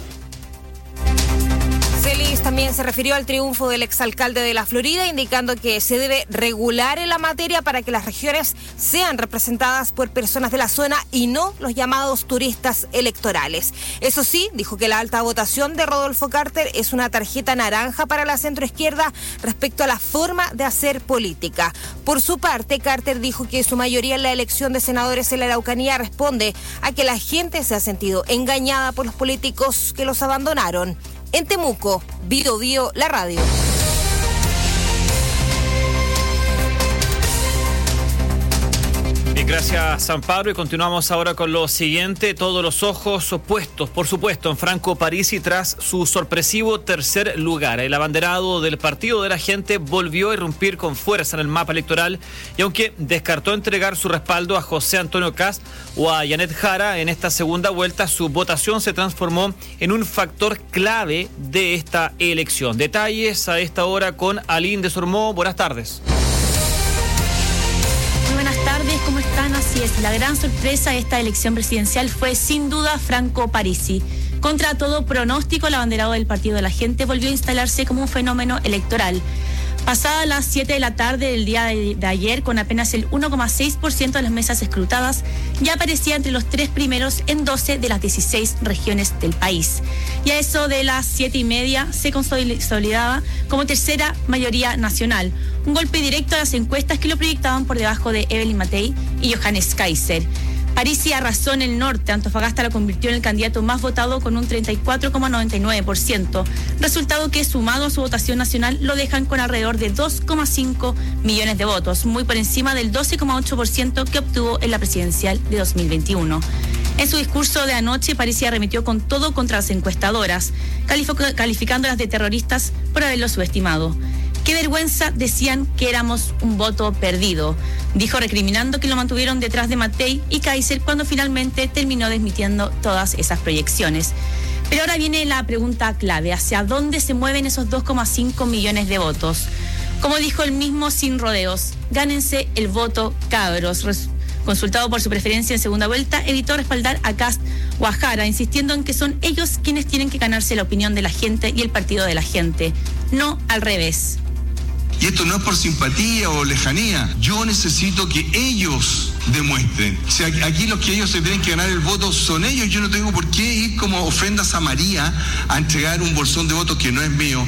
Celis también se refirió al triunfo del exalcalde de la Florida, indicando que se debe regular en la materia para que las regiones sean representadas por personas de la zona y no los llamados turistas electorales. Eso sí, dijo que la alta votación de Rodolfo Carter es una tarjeta naranja para la centroizquierda respecto a la forma de hacer política. Por su parte, Carter dijo que su mayoría en la elección de senadores en la Araucanía responde a que la gente se ha sentido engañada por los políticos que los abandonaron. En Temuco, Bio Bio, la radio. Gracias, San Pablo, y continuamos ahora con lo siguiente. Todos los ojos puestos, por supuesto, en Franco Parisi tras su sorpresivo tercer lugar. El abanderado del Partido de la Gente volvió a irrumpir con fuerza en el mapa electoral y aunque descartó entregar su respaldo a José Antonio Kast o a Yanet Jara en esta segunda vuelta, su votación se transformó en un factor clave de esta elección. Detalles a esta hora con Aline Desormeaux. Buenas tardes. Buenas tardes, ¿cómo están? Así es, la gran sorpresa de esta elección presidencial fue sin duda Franco Parisi. Contra todo pronóstico, el abanderado del Partido de la Gente volvió a instalarse como un fenómeno electoral. Pasada las 7 de la tarde del día de ayer, con apenas el 1,6% de las mesas escrutadas, ya aparecía entre los 3 primeros en 12 de las 16 regiones del país. Y a eso de las 7:30 se consolidaba como tercera mayoría nacional. Un golpe directo a las encuestas que lo proyectaban por debajo de Evelyn Matei y Johannes Kaiser. Parisi arrasó en el norte. Antofagasta lo convirtió en el candidato más votado con un 34,99%, resultado que sumado a su votación nacional lo dejan con alrededor de 2,5 millones de votos, muy por encima del 12,8% que obtuvo en la presidencial de 2021. En su discurso de anoche, Parisi arremetió con todo contra las encuestadoras, calificándolas de terroristas por haberlo subestimado. Qué vergüenza, decían que éramos un voto perdido, dijo, recriminando que lo mantuvieron detrás de Matei y Kaiser cuando finalmente terminó desmintiendo todas esas proyecciones. Pero ahora viene la pregunta clave: ¿hacia dónde se mueven esos 2,5 millones de votos? Como dijo él mismo, sin rodeos, gánense el voto, cabros. Consultado por su preferencia en segunda vuelta, evitó respaldar a Kast o a Jara, insistiendo en que son ellos quienes tienen que ganarse la opinión de la gente y el Partido de la Gente, no al revés. Y esto no es por simpatía o lejanía. Yo necesito que ellos demuestren. O sea, aquí los que ellos se tienen que ganar el voto son ellos. Yo no tengo por qué ir como ofrendas a María a entregar un bolsón de votos que no es mío.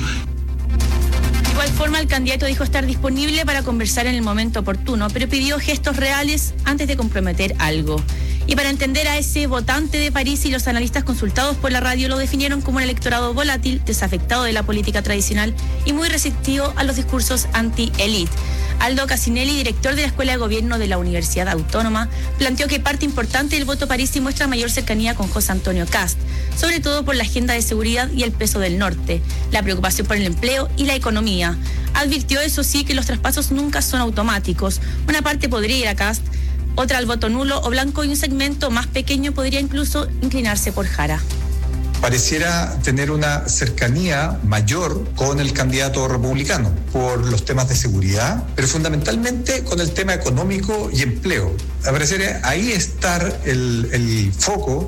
De igual forma, el candidato dijo estar disponible para conversar en el momento oportuno, pero pidió gestos reales antes de comprometer algo. Y para entender a ese votante de Parisi, los analistas consultados por la radio lo definieron como un electorado volátil, desafectado de la política tradicional y muy receptivo a los discursos anti-elite. Aldo Casinelli, director de la Escuela de Gobierno de la Universidad Autónoma, planteó que parte importante del voto Parisi muestra mayor cercanía con José Antonio Kast, sobre todo por la agenda de seguridad y el peso del norte, la preocupación por el empleo y la economía. Advirtió, eso sí, que los traspasos nunca son automáticos. Una parte podría ir a Kast, otra al voto nulo o blanco y un segmento más pequeño podría incluso inclinarse por Jara. Pareciera tener una cercanía mayor con el candidato republicano por los temas de seguridad, pero fundamentalmente con el tema económico y empleo. Pareciera ahí estar el foco.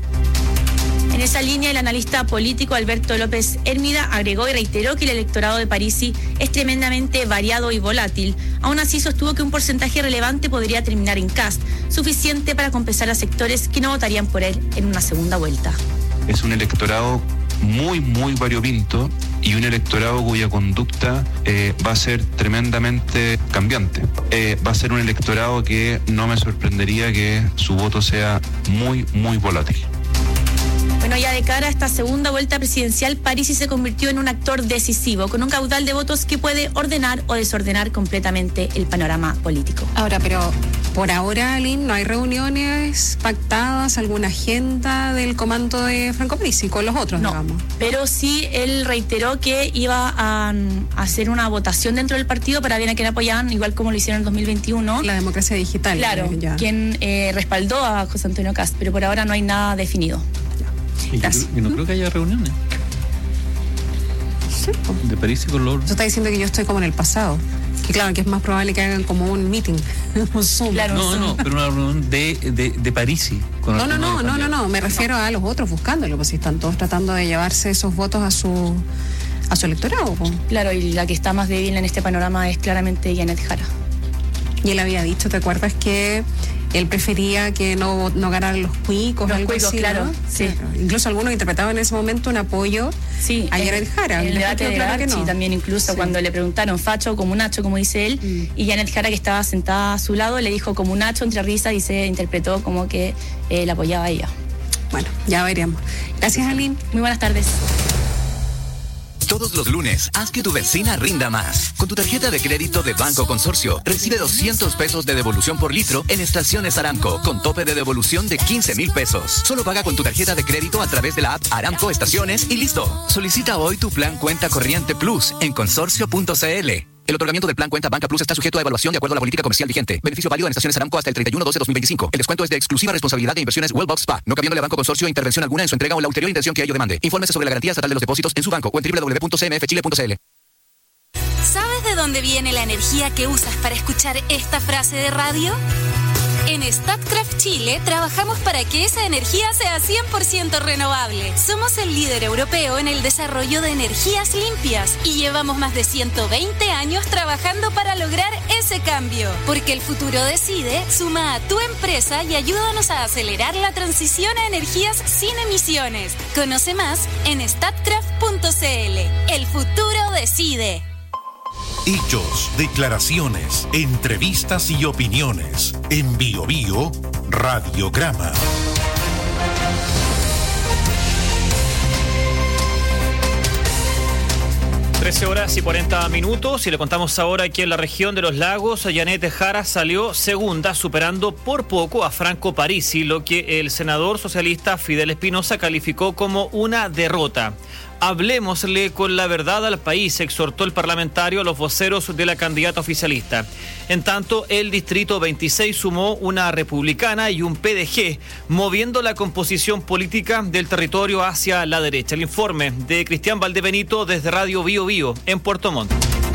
En esa línea, el analista político Alberto López Hermida agregó y reiteró que el electorado de Parisi es tremendamente variado y volátil. Aún así, sostuvo que un porcentaje relevante podría terminar en Kast, suficiente para compensar a sectores que no votarían por él en una segunda vuelta. Es un electorado muy variopinto y un electorado cuya conducta va a ser tremendamente cambiante. Va a ser un electorado que no me sorprendería que su voto sea muy volátil. Bueno, ya de cara a esta segunda vuelta presidencial, Parisi se convirtió en un actor decisivo, con un caudal de votos que puede ordenar o desordenar completamente el panorama político. Ahora, pero Por ahora, Aline, no hay reuniones pactadas, alguna agenda del comando de Franco Parisi con los otros, digamos. Pero sí, él reiteró que iba a hacer una votación dentro del partido para ver a quién apoyaban, igual como lo hicieron en 2021. La democracia digital. Claro, quien respaldó a José Antonio Kast, pero por ahora no hay nada definido. Y no creo que haya reuniones. Sí, de Parisi con los... Eso está diciendo que yo estoy como en el pasado. Que claro, que es más probable que hagan como un meeting, un Zoom. Claro, no, pero una reunión de Parisi. No, me refiero a los otros buscándolo, pues si están todos tratando de llevarse esos votos a su electorado. Pues. Claro, y la que está más débil en este panorama es claramente Janet Jara. Y él había dicho, ¿te acuerdas que él prefería que no ganaran los cuicos? Los algo cuicos, así, claro, ¿no? Sí. Claro. Incluso algunos interpretaban en ese momento un apoyo a Janet Jara. El debate de Archie también, incluso cuando le preguntaron facho o comunacho, como dice él, y Janet Jara, que estaba sentada a su lado, le dijo comunacho entre risas y se interpretó como que él apoyaba a ella. Bueno, ya veremos. Gracias, Aline. Muy buenas tardes. Todos los lunes, haz que tu vecina rinda más. Con tu tarjeta de crédito de Banco Consorcio, recibe 200 pesos de devolución por litro en estaciones Aramco, con tope de devolución de 15,000 pesos. Solo paga con tu tarjeta de crédito a través de la app Aramco Estaciones y listo. Solicita hoy tu plan Cuenta Corriente Plus en consorcio.cl. El otorgamiento del plan Cuenta Banca Plus está sujeto a evaluación de acuerdo a la política comercial vigente. Beneficio válido en estaciones Aramco hasta el 31/12/2025. El descuento es de exclusiva responsabilidad de Inversiones Wellbox SPA, no cabiéndole a Banco Consorcio intervención alguna en su entrega o la ulterior intención que ello demande. Infórmese sobre la garantía estatal de los depósitos en su banco o en www.cmfchile.cl. ¿Sabes de dónde viene la energía que usas para escuchar esta frase de radio? En Statkraft Chile trabajamos para que esa energía sea 100% renovable. Somos el líder europeo en el desarrollo de energías limpias y llevamos más de 120 años trabajando para lograr ese cambio. Porque el futuro decide, suma a tu empresa y ayúdanos a acelerar la transición a energías sin emisiones. Conoce más en statkraft.cl. El futuro decide. Hechos, declaraciones, entrevistas y opiniones. En Bio Bio, Radiograma. Horas y 40 minutos y le contamos ahora que en la región de los lagos, Janet Jara salió segunda, superando por poco a Franco Parisi, lo que el senador socialista Fidel Espinosa calificó como una derrota. Hablemosle con la verdad al país, exhortó el parlamentario a los voceros de la candidata oficialista. En tanto, el distrito 26 sumó una republicana y un PDG, moviendo la composición política del territorio hacia la derecha. El informe de Cristian Valdebenito desde Radio Bio Bio en Puerto Montt.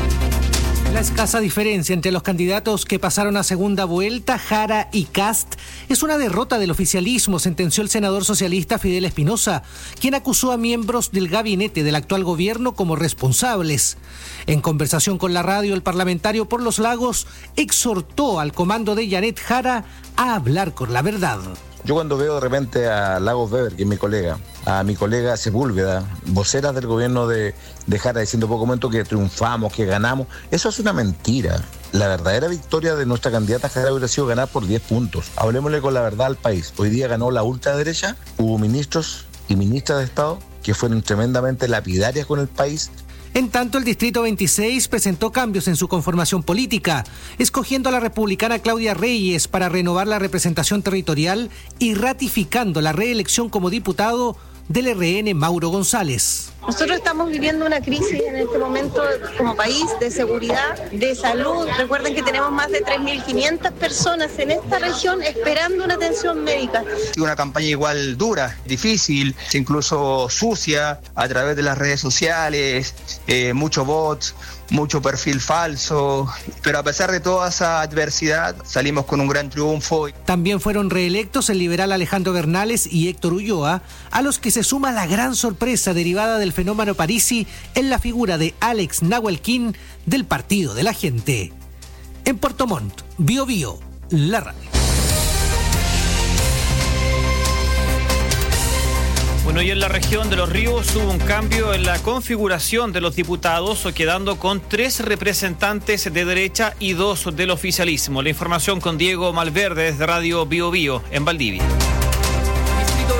La escasa diferencia entre los candidatos que pasaron a segunda vuelta, Jara y Kast, es una derrota del oficialismo, sentenció el senador socialista Fidel Espinosa, quien acusó a miembros del gabinete del actual gobierno como responsables. En conversación con la radio, el parlamentario por los lagos exhortó al comando de Janet Jara a hablar con la verdad. Yo cuando veo de repente a Lagos Weber, que es mi colega, a mi colega Sepúlveda, voceras del gobierno de Jara, diciendo poco momento que triunfamos, que ganamos, eso es una mentira. La verdadera victoria de nuestra candidata Jara hubiera sido ganar por 10 puntos. Hablemosle con la verdad al país. Hoy día ganó la ultraderecha, hubo ministros y ministras de Estado que fueron tremendamente lapidarias con el país. En tanto, el Distrito 26 presentó cambios en su conformación política, escogiendo a la republicana Claudia Reyes para renovar la representación territorial y ratificando la reelección como diputado del RN Mauro González. Nosotros estamos viviendo una crisis en este momento como país de seguridad, de salud. Recuerden que tenemos más de 3.500 personas en esta región esperando una atención médica. Una campaña igual dura, difícil, incluso sucia, a través de las redes sociales, mucho bots, mucho perfil falso, pero a pesar de toda esa adversidad salimos con un gran triunfo. También fueron reelectos el liberal Alejandro Bernales y Héctor Ulloa, a los que se suma la gran sorpresa derivada del fenómeno Parisi en la figura de Alex Nahuelquín del Partido de la Gente. En Puerto Montt, Bio Bio, la radio. Bueno, y en la región de Los Ríos hubo un cambio en la configuración de los diputados, quedando con 3 representantes de derecha y 2 del oficialismo. La información con Diego Malverde desde Radio Bio Bio en Valdivia.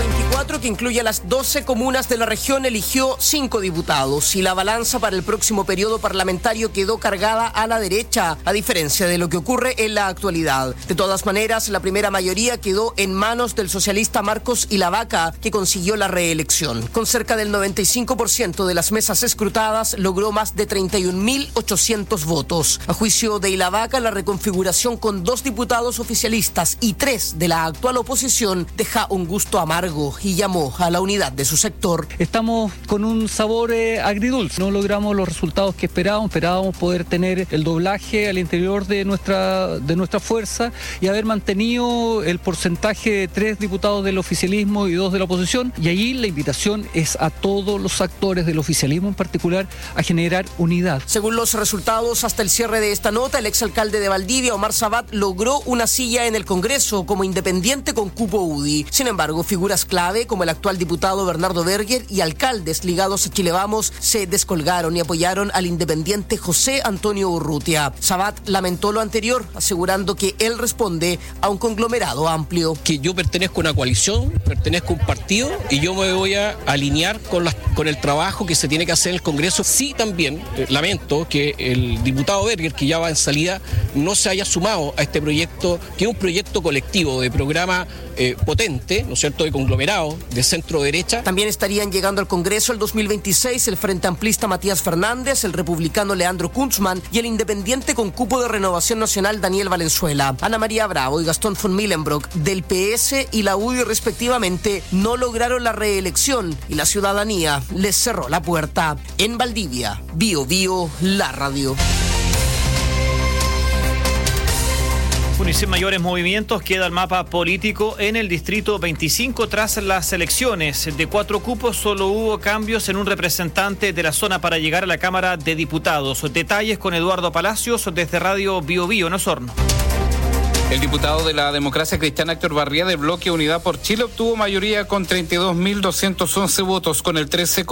24, que incluye a las 12 comunas de la región, eligió 5 diputados y la balanza para el próximo periodo parlamentario quedó cargada a la derecha, a diferencia de lo que ocurre en la actualidad. De todas maneras, la primera mayoría quedó en manos del socialista Marcos Ilavaca, que consiguió la reelección. Con cerca del 95% de las mesas escrutadas, logró más de 31.800 votos. A juicio de Ilavaca, la reconfiguración con 2 diputados oficialistas y 3 de la actual oposición deja un gusto amargo y llamó a la unidad de su sector. Estamos con un sabor agridulce. No logramos los resultados que esperábamos poder tener el doblaje al interior de nuestra fuerza y haber mantenido el porcentaje de 3 diputados del oficialismo y 2 de la oposición. Y allí la invitación es a todos los actores del oficialismo en particular a generar unidad. Según los resultados, hasta el cierre de esta nota, el exalcalde de Valdivia, Omar Sabat, logró una silla en el Congreso como independiente con cupo UDI. Sin embargo, figuras clave como el actual diputado Bernardo Berger y alcaldes ligados a Chile Vamos se descolgaron y apoyaron al independiente José Antonio Urrutia. Sabat lamentó lo anterior, asegurando que él responde a un conglomerado amplio. Que yo pertenezco a una coalición, pertenezco a un partido y yo me voy a alinear con el trabajo que se tiene que hacer en el Congreso. Sí, también lamento que el diputado Berger, que ya va en salida, no se haya sumado a este proyecto, que es un proyecto colectivo de programa potente, ¿no es cierto?, de conglomerado, de centro derecha. También estarían llegando al Congreso el 2026 el frente amplista Matías Fernández, el republicano Leandro Kunzmann y el independiente con cupo de Renovación Nacional Daniel Valenzuela. Ana María Bravo y Gastón von Millenbrock del PS y la UDI respectivamente no lograron la reelección y la ciudadanía les cerró la puerta. En Valdivia, Bio Bio, la radio. Bueno, y sin mayores movimientos queda el mapa político en el distrito 25 tras las elecciones. De 4 cupos solo hubo cambios en un representante de la zona para llegar a la Cámara de Diputados. Detalles con Eduardo Palacios desde Radio Bio Bio en Osorno. El diputado de la Democracia Cristiana Héctor Barría del bloque Unidad por Chile obtuvo mayoría con 32.211 votos, con el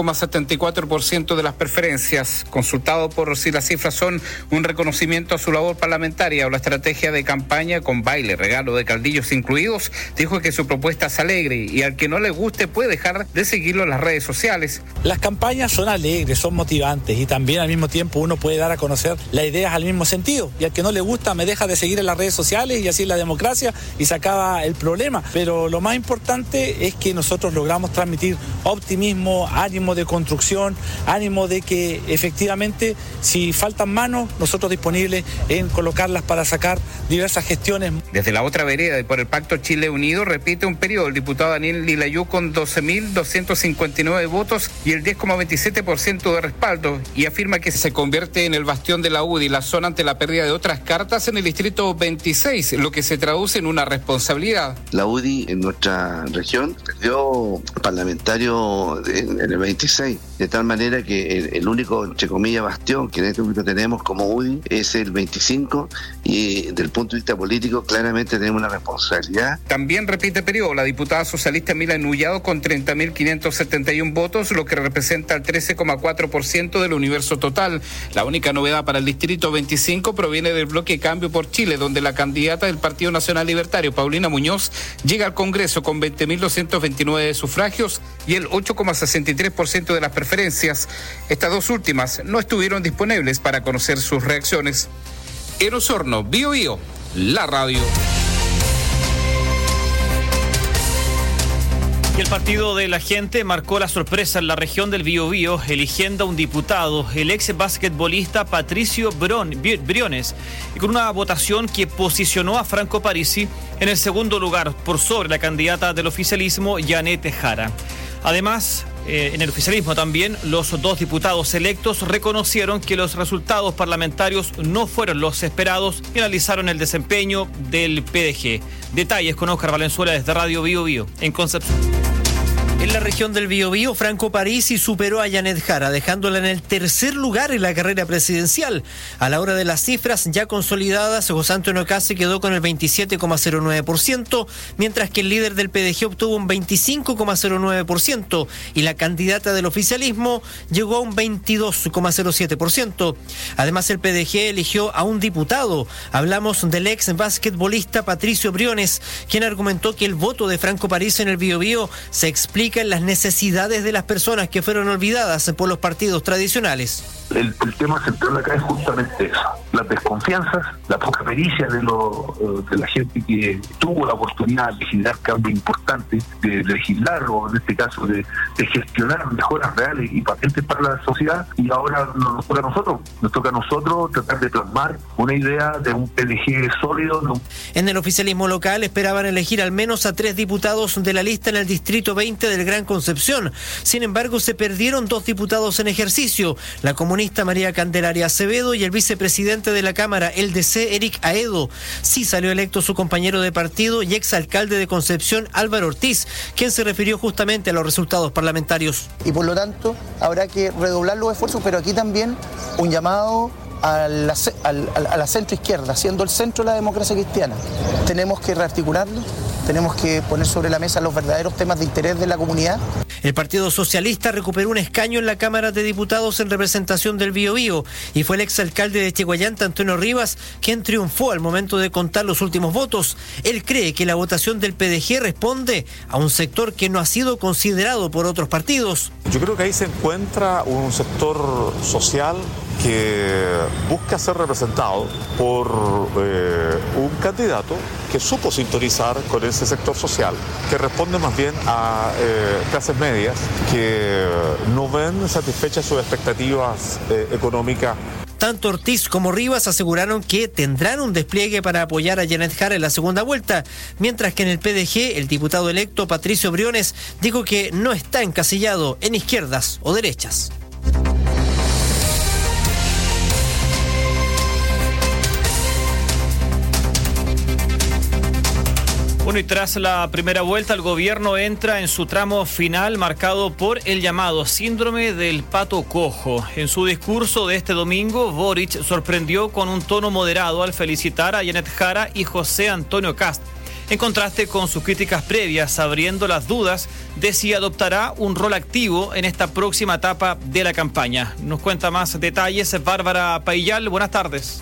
13,74% de las preferencias. Consultado por si las cifras son un reconocimiento a su labor parlamentaria o la estrategia de campaña con baile, regalo de caldillos incluidos, dijo que su propuesta es alegre y al que no le guste puede dejar de seguirlo en las redes sociales. Las campañas son alegres, son motivantes y también al mismo tiempo uno puede dar a conocer las ideas al mismo sentido. Y al que no le gusta me deja de seguir en las redes sociales y así la democracia y se acaba el problema. Pero lo más importante es que nosotros logramos transmitir optimismo, ánimo de construcción, ánimo de que efectivamente si faltan manos, nosotros disponibles en colocarlas para sacar diversas gestiones. Desde la otra vereda y por el Pacto Chile Unido repite un periodo el diputado Daniel Lilayú con 12.259 votos y el 10,27% de respaldo y afirma que se convierte en el bastión de la UDI, la zona ante la pérdida de otras cartas en el distrito 26, lo que se traduce en una responsabilidad. La UDI en nuestra región perdió parlamentario en el 26, de tal manera que el único, entre comillas, bastión que en este momento tenemos como UDI es el 25 y desde el punto de vista político claramente tenemos una responsabilidad. También repite periodo la diputada socialista Mila Nullado con 30.571 votos, lo que representa el 13,4% del universo total. La única novedad para el distrito 25 proviene del bloque Cambio por Chile, donde la candidata del Partido Nacional Libertario, Paulina Muñoz, llega al Congreso con 20.229 sufragios y el 8,63% de las preferencias. Estas dos últimas no estuvieron disponibles para conocer sus reacciones. En Osorno, Bio Bio, la radio. Y el Partido de la Gente marcó la sorpresa en la región del Biobío, eligiendo a un diputado, el ex basquetbolista Patricio Briones, y con una votación que posicionó a Franco Parisi en el segundo lugar por sobre la candidata del oficialismo, Janet Jara. Además, en el oficialismo también, los 2 diputados electos reconocieron que los resultados parlamentarios no fueron los esperados y analizaron el desempeño del PDG. Detalles con Óscar Valenzuela desde Radio Bio Bio en Concepción. En la región del Biobío, Franco Parisi superó a Janet Jara, dejándola en el tercer lugar en la carrera presidencial. A la hora de las cifras ya consolidadas, José Antonio Case quedó con el 27,09%, mientras que el líder del PDG obtuvo un 25,09% y la candidata del oficialismo llegó a un 22,07%. Además, el PDG eligió a un diputado. Hablamos del ex basquetbolista Patricio Briones, quien argumentó que el voto de Franco Parisi en el Biobío se explica ubica en las necesidades de las personas que fueron olvidadas por los partidos tradicionales. El tema central acá es justamente eso, las desconfianzas, la poca pericia de la gente que tuvo la oportunidad de generar cambios importantes, de legislar o en este caso de gestionar mejoras reales y patentes para la sociedad, y ahora nos toca a nosotros tratar de plasmar una idea de un PDG sólido. En el oficialismo local esperaban elegir al menos a 3 diputados de la lista en el distrito 20 del Gran Concepción. Sin embargo, se perdieron 2 diputados en ejercicio, la comunista María Candelaria Acevedo y el vicepresidente de la Cámara, el DC, Eric Aedo. Sí salió electo su compañero de partido y exalcalde de Concepción, Álvaro Ortiz, quien se refirió justamente a los resultados parlamentarios. Y por lo tanto, habrá que redoblar los esfuerzos, pero aquí también un llamado a la centroizquierda, siendo el centro de la democracia cristiana. Tenemos que rearticularlo, tenemos que poner sobre la mesa los verdaderos temas de interés de la comunidad. El Partido Socialista recuperó un escaño en la Cámara de Diputados en representación del Biobío y fue el exalcalde de Cheguayanta, Antonio Rivas, quien triunfó al momento de contar los últimos votos. Él cree que la votación del PDG responde a un sector que no ha sido considerado por otros partidos. Yo creo que ahí se encuentra un sector social que busca ser representado por un candidato que supo sintonizar con ese sector social, que responde más bien a clases medias que no ven satisfechas sus expectativas económicas. Tanto Ortiz como Rivas aseguraron que tendrán un despliegue para apoyar a Janet Jara en la segunda vuelta, mientras que en el PDG el diputado electo Patricio Briones dijo que no está encasillado en izquierdas o derechas. Bueno, y tras la primera vuelta, el gobierno entra en su tramo final marcado por el llamado síndrome del pato cojo. En su discurso de este domingo, Boric sorprendió con un tono moderado al felicitar a Janet Jara y José Antonio Kast, en contraste con sus críticas previas, abriendo las dudas de si adoptará un rol activo en esta próxima etapa de la campaña. Nos cuenta más detalles Bárbara Paillal. Buenas tardes.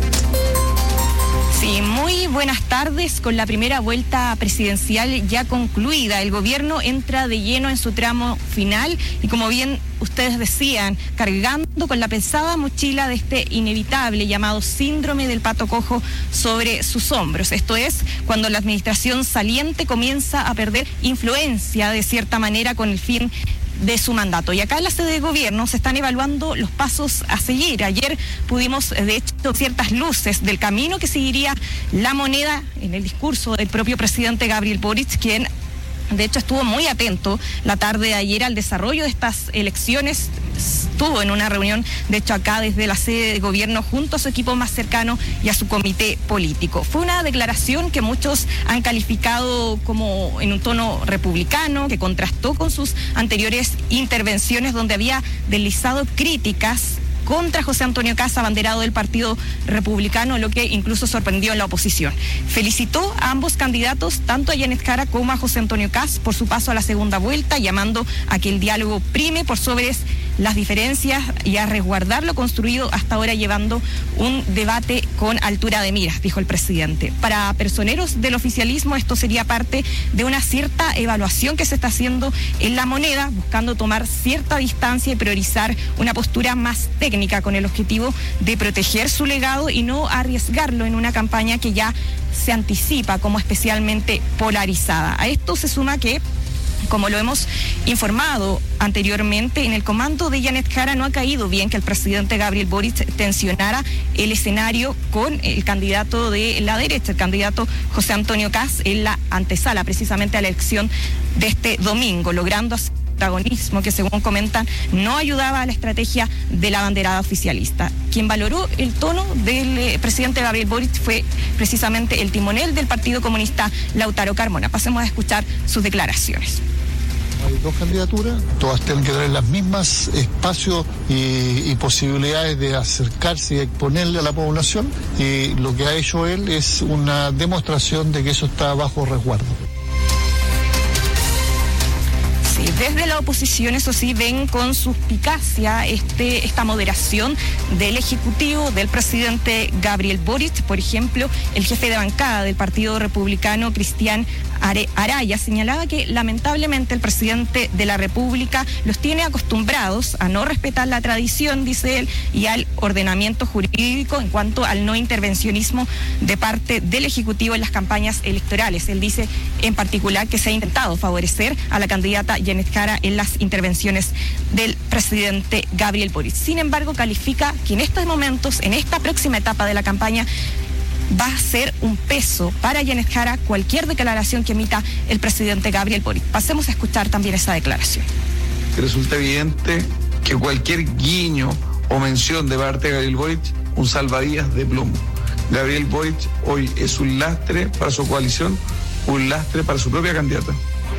Sí, muy buenas tardes. Con la primera vuelta presidencial ya concluida, el gobierno entra de lleno en su tramo final y, como bien ustedes decían, cargando con la pesada mochila de este inevitable llamado síndrome del pato cojo sobre sus hombros. Esto es cuando la administración saliente comienza a perder influencia de cierta manera con el fin de su mandato. Y acá en la sede de gobierno se están evaluando los pasos a seguir. Ayer pudimos, de hecho, ciertas luces del camino que seguiría la moneda en el discurso del propio presidente Gabriel Boric, quien de hecho estuvo muy atento la tarde de ayer al desarrollo de estas elecciones. Estuvo en una reunión, de hecho acá desde la sede de gobierno, junto a su equipo más cercano y a su comité político. Fue una declaración que muchos han calificado como en un tono republicano, que contrastó con sus anteriores intervenciones donde había deslizado críticas contra José Antonio Kast, abanderado del Partido Republicano, lo que incluso sorprendió a la oposición. Felicitó a ambos candidatos, tanto a Janet Jara como a José Antonio Kast, por su paso a la segunda vuelta, llamando a que el diálogo prime por sobre las diferencias y a resguardar lo construido hasta ahora, llevando un debate con altura de miras, dijo el presidente. Para personeros del oficialismo, esto sería parte de una cierta evaluación que se está haciendo en la moneda, buscando tomar cierta distancia y priorizar una postura más técnica con el objetivo de proteger su legado y no arriesgarlo en una campaña que ya se anticipa como especialmente polarizada. A esto se suma que, como lo hemos informado anteriormente, en el comando de Janet Jara no ha caído bien que el presidente Gabriel Boric tensionara el escenario con el candidato de la derecha, el candidato José Antonio Kast, en la antesala precisamente a la elección de este domingo, logrando así protagonismo que, según comentan, no ayudaba a la estrategia de la banderada oficialista. Quien valoró el tono del presidente Gabriel Boric fue precisamente el timonel del Partido Comunista, Lautaro Carmona. Pasemos a escuchar sus declaraciones. Hay dos candidaturas, todas tienen que tener las mismas espacios y posibilidades de acercarse y exponerle a la población, y lo que ha hecho él es una demostración de que eso está bajo resguardo. Sí, desde la oposición, eso sí, ven con suspicacia esta moderación del Ejecutivo, del presidente Gabriel Boric. Por ejemplo, el jefe de bancada del Partido Republicano, Cristian Araya, señalaba que lamentablemente el presidente de la República los tiene acostumbrados a no respetar la tradición, dice él, y al ordenamiento jurídico en cuanto al no intervencionismo de parte del Ejecutivo en las campañas electorales. Él dice en particular que se ha intentado favorecer a la candidata Janet Jara en las intervenciones del presidente Gabriel Boric. Sin embargo, califica que en estos momentos, en esta próxima etapa de la campaña, va a ser un peso para Janet Jara cualquier declaración que emita el presidente Gabriel Boric. Pasemos a escuchar también esa declaración. Resulta evidente que cualquier guiño o mención de parte de Gabriel Boric, un salvavidas de plomo. Gabriel Boric hoy es un lastre para su coalición, un lastre para su propia candidata.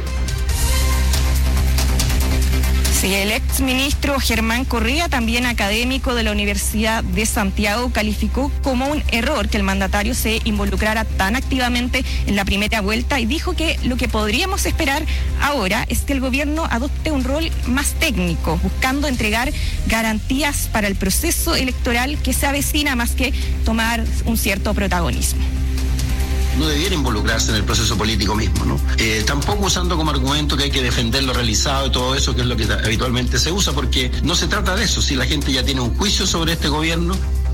Sí, el exministro Germán Correa, también académico de la Universidad de Santiago, calificó como un error que el mandatario se involucrara tan activamente en la primera vuelta y dijo que lo que podríamos esperar ahora es que el gobierno adopte un rol más técnico, buscando entregar garantías para el proceso electoral que se avecina más que tomar un cierto protagonismo. No debiera involucrarse en el proceso político mismo, ¿no? Tampoco usando como argumento que hay que defender lo realizado y todo eso, que es lo que habitualmente se usa, porque no se trata de eso. Si la gente ya tiene un juicio sobre este gobierno.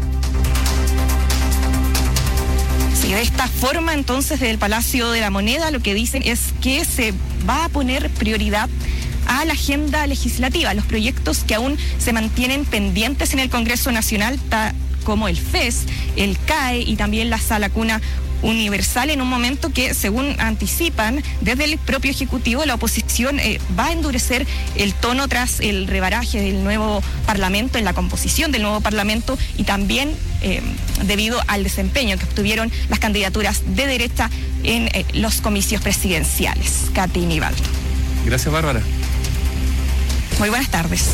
Sí, de esta forma, entonces, desde el Palacio de la Moneda, lo que dicen es que se va a poner prioridad a la agenda legislativa, a los proyectos que aún se mantienen pendientes en el Congreso Nacional, como el FES, el CAE y también la Sala Cuna Universal, en un momento que, según anticipan desde el propio Ejecutivo, la oposición va a endurecer el tono tras el rebaraje del nuevo Parlamento, en la composición del nuevo Parlamento, y también debido al desempeño que obtuvieron las candidaturas de derecha en los comicios presidenciales. Katy Nivaldo. Gracias, Bárbara. Muy buenas tardes.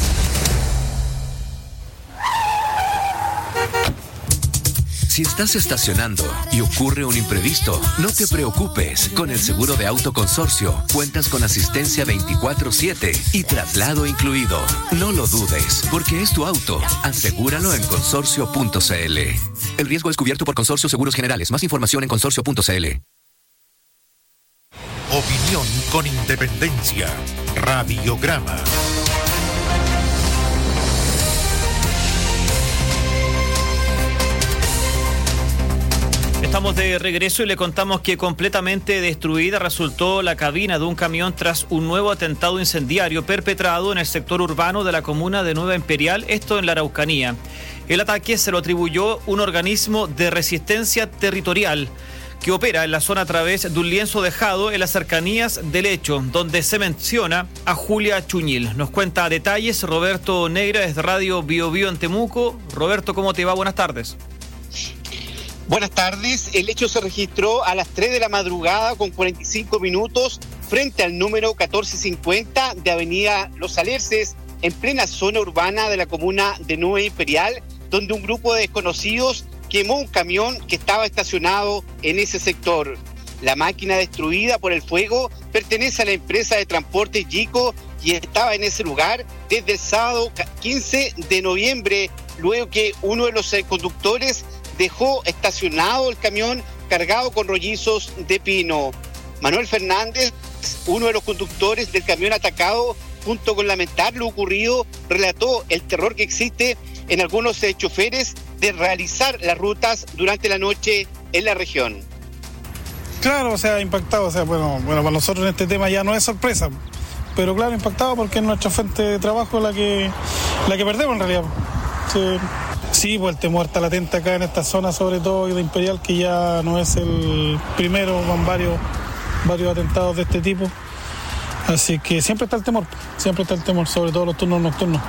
Si estás estacionando y ocurre un imprevisto, no te preocupes. Con el seguro de auto Consorcio, cuentas con asistencia 24/7 y traslado incluido. No lo dudes, porque es tu auto. Asegúralo en consorcio.cl. El riesgo es cubierto por Consorcio Seguros Generales. Más información en consorcio.cl. Opinión con independencia. Radiograma. Estamos de regreso y le contamos que completamente destruida resultó la cabina de un camión tras un nuevo atentado incendiario perpetrado en el sector urbano de la comuna de Nueva Imperial, esto en la Araucanía. El ataque se lo atribuyó un organismo de resistencia territorial que opera en la zona a través de un lienzo dejado en las cercanías del hecho, donde se menciona a Julia Chuñil. Nos cuenta detalles Roberto Negra desde Radio Bio Bio en Temuco. Roberto, ¿cómo te va? Buenas tardes. Buenas tardes. El hecho se registró a las 3 de la madrugada con 45 minutos frente al número 1450 de Avenida Los Alerces, en plena zona urbana de la comuna de Nueva Imperial, donde un grupo de desconocidos quemó un camión que estaba estacionado en ese sector. La máquina destruida por el fuego pertenece a la empresa de transporte Yico y estaba en ese lugar desde el sábado 15 de noviembre, luego que uno de los conductores dejó estacionado el camión cargado con rollizos de pino. Manuel Fernández, uno de los conductores del camión atacado, junto con lamentar lo ocurrido, relató el terror que existe en algunos choferes de realizar las rutas durante la noche en la región. Claro, o sea, impactado, o sea, bueno, para nosotros en este tema ya no es sorpresa, pero claro, impactado porque es nuestra fuente de trabajo la que perdemos en realidad. Sí, pues el temor está latente acá en esta zona, sobre todo de Imperial, que ya no es el primero, con varios atentados de este tipo. Así que siempre está el temor, sobre todo los turnos nocturnos.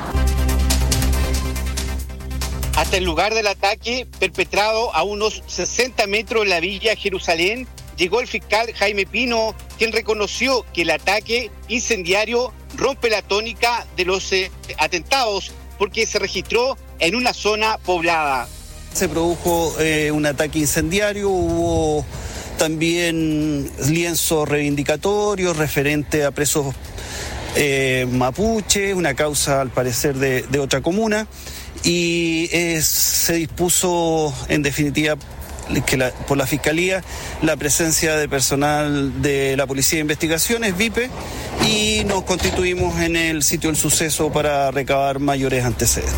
Hasta el lugar del ataque, perpetrado a unos 60 metros de la Villa Jerusalén, llegó el fiscal Jaime Pino, quien reconoció que el ataque incendiario rompe la tónica de los atentados, porque se registró en una zona poblada. Se produjo un ataque incendiario, hubo también lienzos reivindicatorios referente a presos mapuche, una causa al parecer de otra comuna, y se dispuso en definitiva por la Fiscalía la presencia de personal de la Policía de Investigaciones, VIPE, y nos constituimos en el sitio del suceso para recabar mayores antecedentes.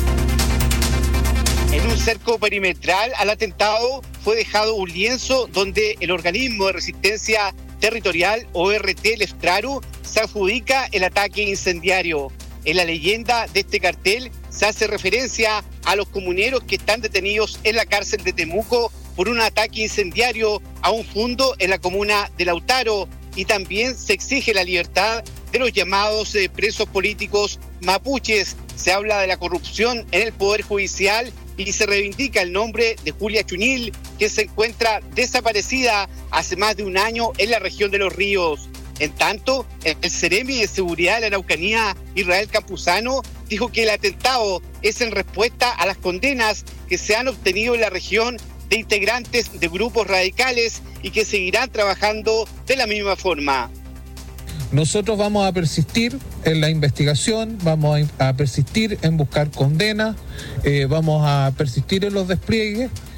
En un cerco perimetral al atentado fue dejado un lienzo donde el organismo de resistencia territorial ORT Leftraru se adjudica el ataque incendiario. En la leyenda de este cartel se hace referencia a los comuneros que están detenidos en la cárcel de Temuco por un ataque incendiario a un fundo en la comuna de Lautaro, y también se exige la libertad de los llamados presos políticos mapuches. Se habla de la corrupción en el Poder Judicial y se reivindica el nombre de Julia Chuñil, que se encuentra desaparecida hace más de un año en la región de Los Ríos. En tanto, el Seremi de Seguridad de la Araucanía, Israel Campuzano, dijo que el atentado es en respuesta a las condenas que se han obtenido en la región de integrantes de grupos radicales y que seguirán trabajando de la misma forma. Nosotros vamos a persistir en la investigación, vamos a persistir en buscar condenas, vamos a persistir en los despliegues